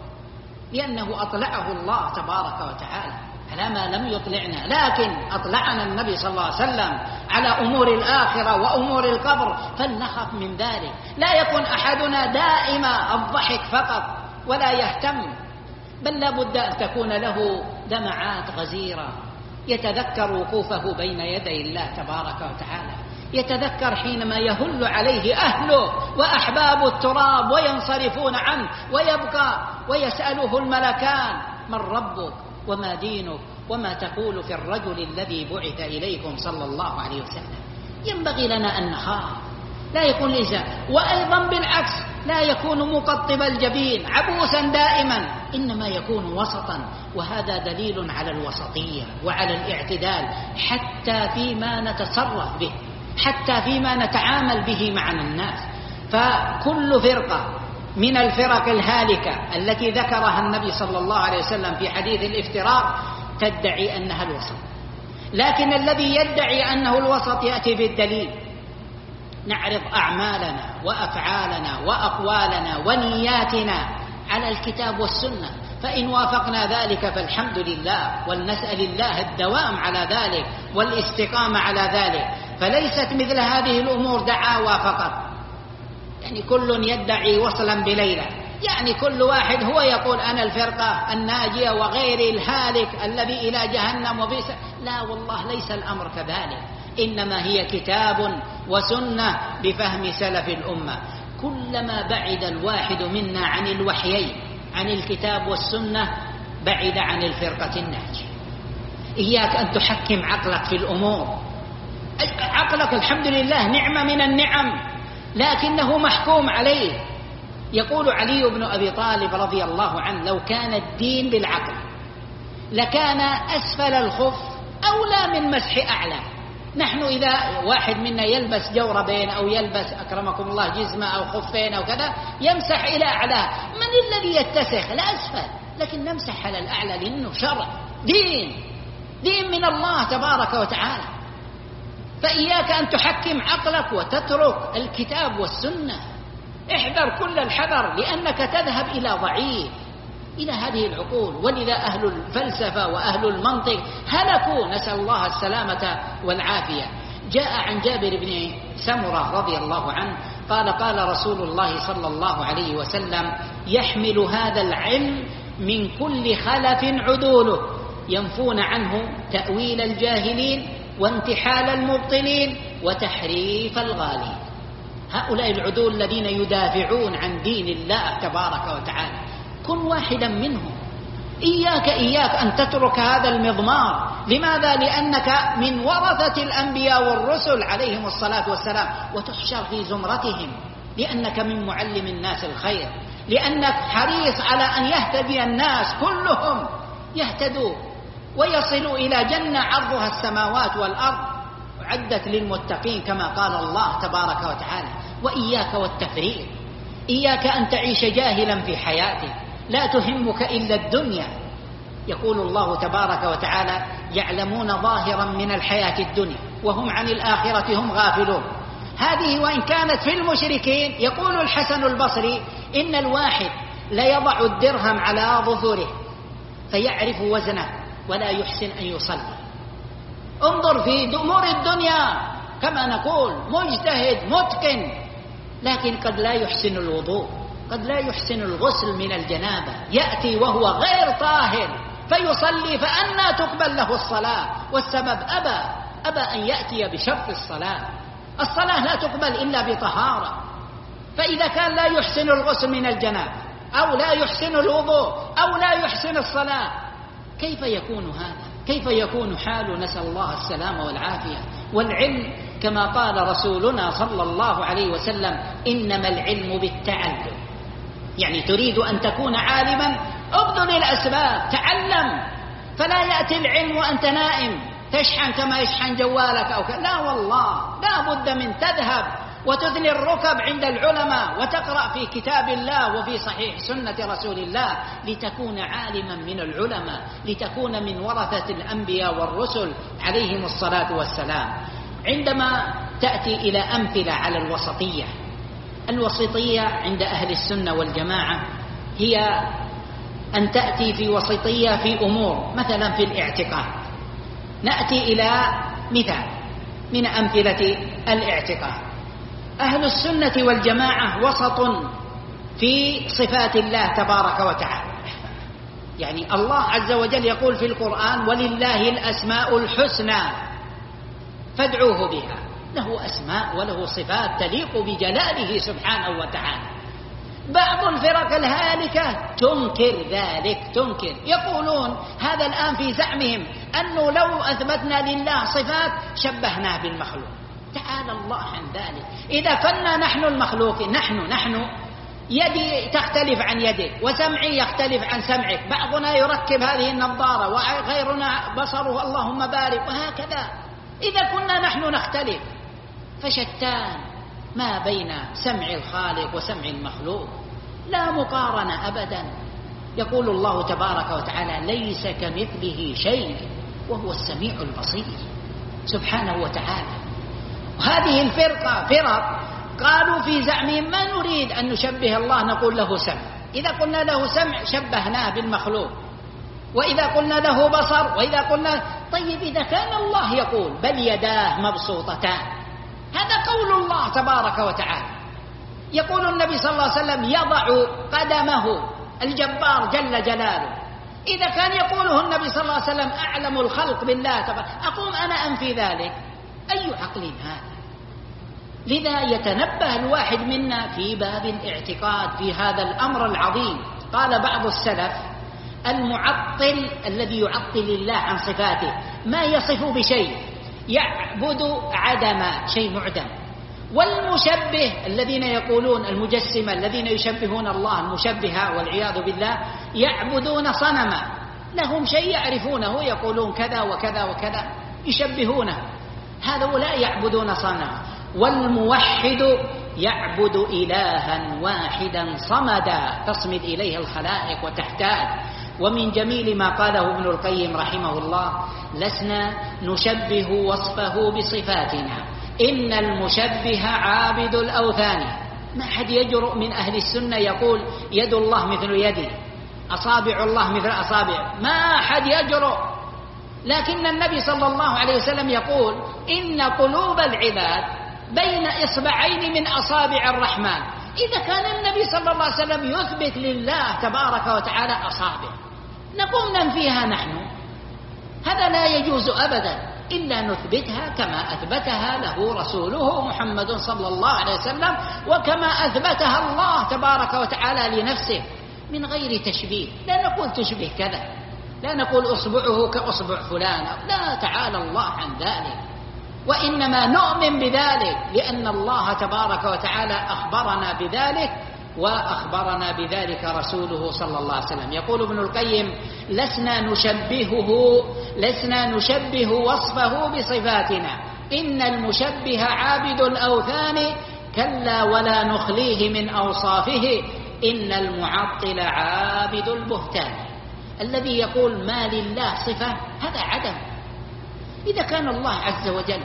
لأنه أطلعه الله تبارك وتعالى على ما لم يطلعنا. لكن أطلعنا النبي صلى الله عليه وسلم على أمور الآخرة وأمور القبر، فلنخف من ذلك. لا يكون أحدنا دائما الضحك فقط ولا يهتم، بل لا بد أن تكون له دمعات غزيرة، يتذكر وقوفه بين يدي الله تبارك وتعالى، يتذكر حينما يهل عليه أهله وأحباب التراب وينصرفون عنه، ويبقى ويسأله الملكان: من ربك وما دينك وما تقول في الرجل الذي بعث إليكم صلى الله عليه وسلم. ينبغي لنا أن نخاف، لا يكون الإنسان، وأيضا بالعكس لا يكون مقطب الجبين عبوسا دائما، إنما يكون وسطا. وهذا دليل على الوسطية وعلى الاعتدال حتى فيما نتصرف به، حتى فيما نتعامل به مع الناس. فكل فرقة من الفرق الهالكة التي ذكرها النبي صلى الله عليه وسلم في حديث الافتراق تدعي أنها الوسط، لكن الذي يدعي أنه الوسط يأتي بالدليل. نعرض أعمالنا وأفعالنا وأقوالنا ونياتنا على الكتاب والسنة، فإن وافقنا ذلك فالحمد لله، ولنسأل الله الدوام على ذلك والاستقامة على ذلك. فليست مثل هذه الأمور دعاوى فقط، يعني كل يدعي وصلا بليلة، يعني كل واحد هو يقول أنا الفرقة الناجية وغير الهالك الذي إلى جهنم وبئس. لا والله ليس الأمر كذلك، إنما هي كتاب وسنة بفهم سلف الأمة. كلما بعد الواحد منا عن الوحيين، عن الكتاب والسنة، بعد عن الفرقة الناجية. إياك أن تحكم عقلك في الأمور. عقلك الحمد لله نعمة من النعم، لكنه محكوم عليه. يقول علي بن أبي طالب رضي الله عنه: لو كان الدين بالعقل لكان أسفل الخف أولى من مسح أعلى. نحن إذا واحد منا يلبس جوربين أو يلبس أكرمكم الله جزمة أو خفين أو كذا يمسح إلى أعلى، من الذي يتسخ؟ الأسفل، لكن نمسح على الأعلى لأنه شرع، دين دين من الله تبارك وتعالى. فإياك أن تحكم عقلك وتترك الكتاب والسنة. احذر كل الحذر، لأنك تذهب إلى ضعيف، إلى هذه العقول. ولذا أهل الفلسفة وأهل المنطق هلكوا، نسأل الله السلامة والعافية. جاء عن جابر بن سمرة رضي الله عنه قال: قال رسول الله صلى الله عليه وسلم: يحمل هذا العلم من كل خلف عدوله ينفون عنه تأويل الجاهلين وانتحال المبطلين وتحريف الغالين. هؤلاء العدول الذين يدافعون عن دين الله تبارك وتعالى، كن واحدا منهم. إياك إياك أن تترك هذا المضمار. لماذا؟ لأنك من ورثة الأنبياء والرسل عليهم الصلاة والسلام، وتحشر في زمرتهم، لأنك من معلم الناس الخير، لأنك حريص على أن يهتدي الناس كلهم يهتدوا. ويصل إلى جنة عرضها السماوات والأرض، أعدت للمتقين كما قال الله تبارك وتعالى. وإياك والتفريط، إياك أن تعيش جاهلا في حياتك لا تهمك إلا الدنيا. يقول الله تبارك وتعالى: يعلمون ظاهرا من الحياة الدنيا وهم عن الآخرة هم غافلون. هذه وإن كانت في المشركين. يقول الحسن البصري: إن الواحد ليضع الدرهم على ظهوره فيعرف وزنه ولا يحسن أن يصلي. انظر في أمور الدنيا كما نقول مجتهد متقن، لكن قد لا يحسن الوضوء، قد لا يحسن الغسل من الجنابة، يأتي وهو غير طاهر فيصلي فأنى تقبل له الصلاة، والسبب أبى أبى أن يأتي بشرط الصلاة. الصلاة لا تقبل إلا بطهارة، فإذا كان لا يحسن الغسل من الجنابة أو لا يحسن الوضوء أو لا يحسن الصلاة، كيف يكون هذا؟ كيف يكون حال؟ نسأل الله السلامة والعافية. والعلم كما قال رسولنا صلى الله عليه وسلم: إنما العلم بالتعلم. يعني تريد أن تكون عالما، ابذل الأسباب، تعلم، فلا يأتي العلم وأنت نائم تشحن كما يشحن جوالك أو ك... لا والله، لا بد من تذهب وتثني الركب عند العلماء وتقرأ في كتاب الله وفي صحيح سنة رسول الله لتكون عالما من العلماء، لتكون من ورثة الأنبياء والرسل عليهم الصلاة والسلام. عندما تأتي إلى أمثلة على الوسطية، الوسطية عند أهل السنة والجماعة هي أن تأتي في وسطية في أمور، مثلا في الاعتقاد. نأتي إلى مثال من أمثلة الاعتقاد. أهل السنة والجماعة وسط في صفات الله تبارك وتعالى. يعني الله عز وجل يقول في القرآن: ولله الأسماء الحسنى فادعوه بها. له أسماء وله صفات تليق بجلاله سبحانه وتعالى. بعض الفرق الهالكة تنكر ذلك، تنكر، يقولون هذا الآن في زعمهم أنه لو أثبتنا لله صفات شبهناه بالمخلوق. تعالى الله عن ذلك. إذا كنا نحن المخلوق، نحن نحن يدي تختلف عن يدك، وسمعي يختلف عن سمعك، بعضنا يركب هذه النظارة وغيرنا بصره اللهم بارك، وهكذا. إذا كنا نحن نختلف، فشتان ما بين سمع الخالق وسمع المخلوق، لا مقارنة أبدا. يقول الله تبارك وتعالى: ليس كمثله شيء وهو السميع البصير سبحانه وتعالى. وهذه الفرقة فرق قالوا في زعمهم: ما نريد أن نشبه الله، نقول له سمع. إذا قلنا له سمع شبهناه بالمخلوق، وإذا قلنا له بصر، وإذا قلنا طيب إذا كان الله يقول بل يداه مبسوطتان، هذا قول الله تبارك وتعالى. يقول النبي صلى الله عليه وسلم: يضع قدمه الجبار جل جلاله. إذا كان يقوله النبي صلى الله عليه وسلم أعلم الخلق بالله تبارك، أقوم أنا أنفي ذلك؟ أي عقل هذا؟ لذا يتنبه الواحد منا في باب الاعتقاد في هذا الأمر العظيم. قال بعض السلف: المعطل الذي يعطل الله عن صفاته، ما يصف بشيء، يعبد عدم شيء معدم. والمشبه الذين يقولون المجسمة الذين يشبهون الله، المشبهة والعياذ بالله، يعبدون صنما لهم شيء يعرفونه، يقولون كذا وكذا وكذا يشبهونه، هؤلاء يعبدون صنما. والموحد يعبد إلها واحدا صمدا تصمد إليه الخلائق وتحتاج. ومن جميل ما قاله ابن القيم رحمه الله: لسنا نشبه وصفه بصفاتنا، إن المشبه عابد الأوثان. ما أحد يجرؤ من أهل السنة يقول يد الله مثل يدي، أصابع الله مثل أصابع، ما أحد يجرؤ. لكن النبي صلى الله عليه وسلم يقول: إن قلوب العباد بين إصبعين من أصابع الرحمن. إذا كان النبي صلى الله عليه وسلم يثبت لله تبارك وتعالى أصابع، نقوم ننفيها نحن؟ هذا لا يجوز أبدا، إلا نثبتها كما أثبتها له رسوله محمد صلى الله عليه وسلم، وكما أثبتها الله تبارك وتعالى لنفسه من غير تشبيه. لا نقول تشبه كذا، لا نقول أصبعه كأصبع فلان، لا، تعالى الله عن ذلك. وإنما نؤمن بذلك لأن الله تبارك وتعالى أخبرنا بذلك وأخبرنا بذلك رسوله صلى الله عليه وسلم. يقول ابن القيم: لسنا نشبهه لسنا نشبه وصفه بصفاتنا، إن المشبه عابد الأوثان، كلا ولا نخليه من أوصافه، إن المعطل عابد البهتان. الذي يقول ما لله صفة هذا عدم. إذا كان الله عز وجل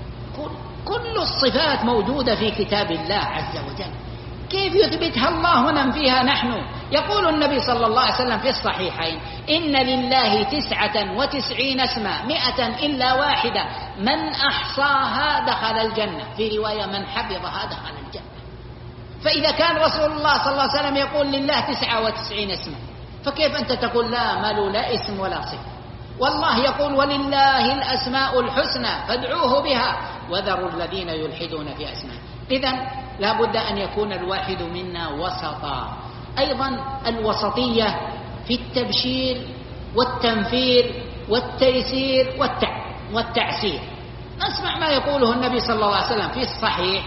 كل الصفات موجودة في كتاب الله عز وجل، كيف يثبتها الله وننفيها نحن؟ يقول النبي صلى الله عليه وسلم في الصحيحين: إن لله تسعة وتسعين اسما مئة إلا واحدة، من أحصاها دخل الجنة، في رواية من حفظها دخل الجنة. فإذا كان رسول الله صلى الله عليه وسلم يقول لله تسعة وتسعين اسما، فكيف أنت تقول لا ما له لا اسم ولا صفة؟ والله يقول: ولله الأسماء الحسنى فادعوه بها وذروا الذين يلحدون في أسماء. إذن لا بد أن يكون الواحد منا وسطا. أيضا الوسطية في التبشير والتنفير والتيسير والتع... والتعسير. نسمع ما يقوله النبي صلى الله عليه وسلم في الصحيح.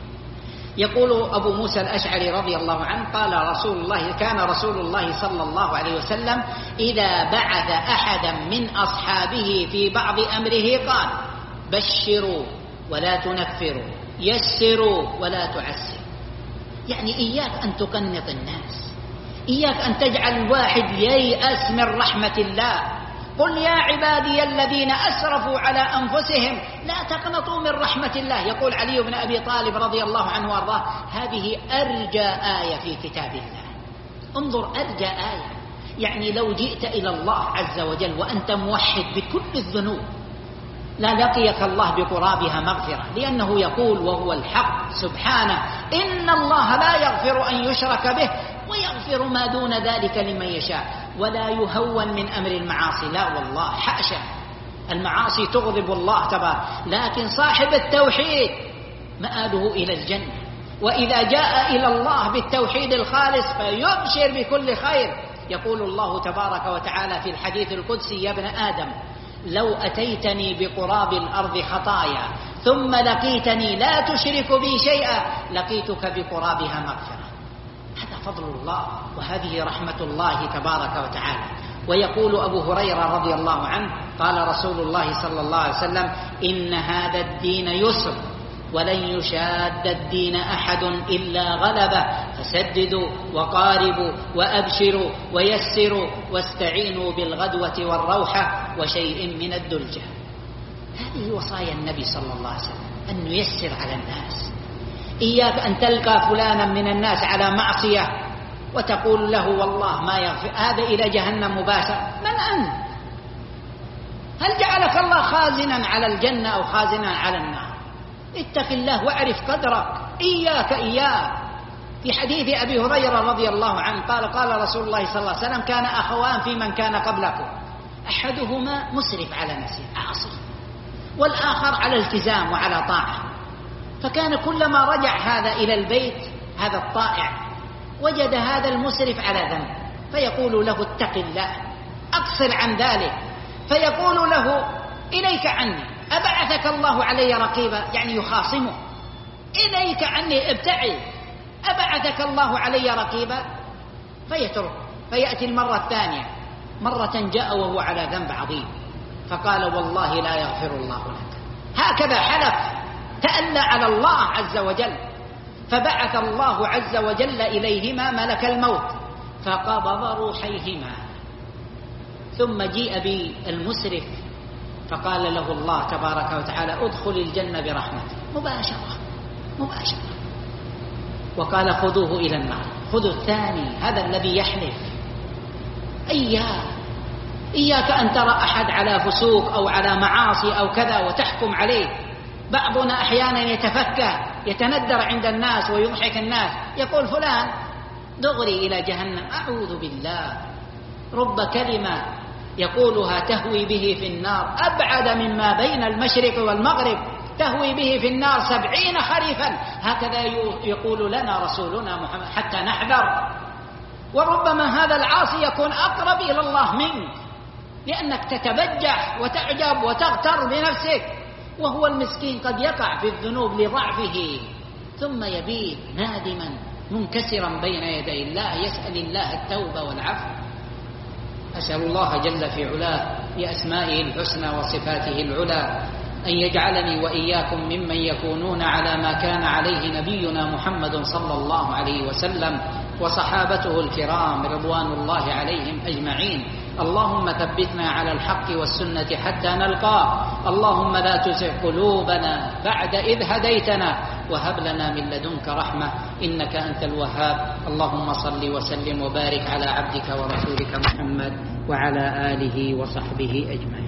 يقول أبو موسى الأشعري رضي الله عنه: قال رسول الله كان رسول الله صلى الله عليه وسلم إذا بعث أحدا من أصحابه في بعض أمره قال: بشروا ولا تنفروا، يسروا ولا تعسروا. يعني إياك أن تقنط الناس، إياك أن تجعل الواحد ييأس من رحمة الله. قل يا عبادي الذين أسرفوا على أنفسهم لا تقنطوا من رحمة الله. يقول علي بن أبي طالب رضي الله عنه وارضاه: هذه أرجى آية في كتاب الله. انظر، أرجى آية، يعني لو جئت إلى الله عز وجل وأنت موحد بكل الذنوب لا لقيك الله بقرابها مغفرة، لأنه يقول وهو الحق سبحانه: إن الله لا يغفر أن يشرك به ويغفر ما دون ذلك لمن يشاء، ولا يهون من أمر المعاصي. لا والله، حاشا، المعاصي تغضب الله تبارك، لكن صاحب التوحيد مآله إلى الجنة. وإذا جاء إلى الله بالتوحيد الخالص فيبشر بكل خير. يقول الله تبارك وتعالى في الحديث القدسي: يا ابن آدم لو أتيتني بقراب الأرض خطايا ثم لقيتني لا تشرك بي شيئا لقيتك بقرابها مغفرة. هذا فضل الله وهذه رحمة الله تبارك وتعالى. ويقول أبو هريرة رضي الله عنه: قال رسول الله صلى الله عليه وسلم: إن هذا الدين يسر ولن يشاد الدين أحد إلا غلبه، فسددوا وقاربوا وأبشروا ويسروا واستعينوا بالغدوة والروحة وشيء من الدلجة. هذه وصايا النبي صلى الله عليه وسلم، أن نيسر على الناس. إياك أن تلقى فلانا من الناس على معصية وتقول له والله ما يغفر، هذا إلى جهنم مباشرة. من أنت؟ هل جعلك الله خازنا على الجنة أو خازنا على النار؟ اتق الله واعرف قدرك. إياك إياك. في حديث أبي هريرة رضي الله عنه قال: قال رسول الله صلى الله عليه وسلم: كان أخوان في من كان قبلكم، أحدهما مسرف على نفسه عاصي، والآخر على التزام وعلى طاعة. فكان كلما رجع هذا إلى البيت، هذا الطائع، وجد هذا المسرف على ذنب، فيقول له: اتق الله، أقصر عن ذلك. فيقول له: إليك عني، أبعثك الله علي رقيبا، يعني يخاصمه. إليك عني، ابتعد، أبعثك الله علي رقيبا. فيترك، فيأتي المرة الثانية. مرة جاء وهو على ذنب عظيم، فقال: والله لا يغفر الله لك. هكذا حلف، تألى على الله عز وجل. فبعث الله عز وجل إليهما ملك الموت فقبض روحيهما. ثم جيء بالمسرف فقال له الله تبارك وتعالى: ادخل الجنة برحمته، مباشرة مباشرة. وقال: خذوه إلى النار. خذوا الثاني، هذا الذي يحلف. إياك إياك أن ترى أحد على فسوق أو على معاصي أو كذا وتحكم عليه. بعضنا أحيانا يتفكه، يتندر عند الناس ويضحك الناس، يقول فلان دغري إلى جهنم. أعوذ بالله. رب كلمة يقولها تهوي به في النار أبعد مما بين المشرق والمغرب، تهوي به في النار سبعين خريفا. هكذا يقول لنا رسولنا محمد حتى نحذر. وربما هذا العاصي يكون أقرب إلى الله منك، لأنك تتبجح وتعجب وتغتر بنفسك، وهو المسكين قد يقع في الذنوب لضعفه ثم يبيت نادما منكسرا بين يدي الله يسأل الله التوبة والعفو. أسأل الله جل في علاه بأسمائه الحسنى وصفاته العلى أن يجعلني وإياكم ممن يكونون على ما كان عليه نبينا محمد صلى الله عليه وسلم وصحابته الكرام رضوان الله عليهم أجمعين. اللهم ثبتنا على الحق والسنة حتى نلقاه. اللهم لا تزغ قلوبنا بعد إذ هديتنا وهب لنا من لدنك رحمة إنك أنت الوهاب. اللهم صل وسلم وبارك على عبدك ورسولك محمد وعلى آله وصحبه أجمعين.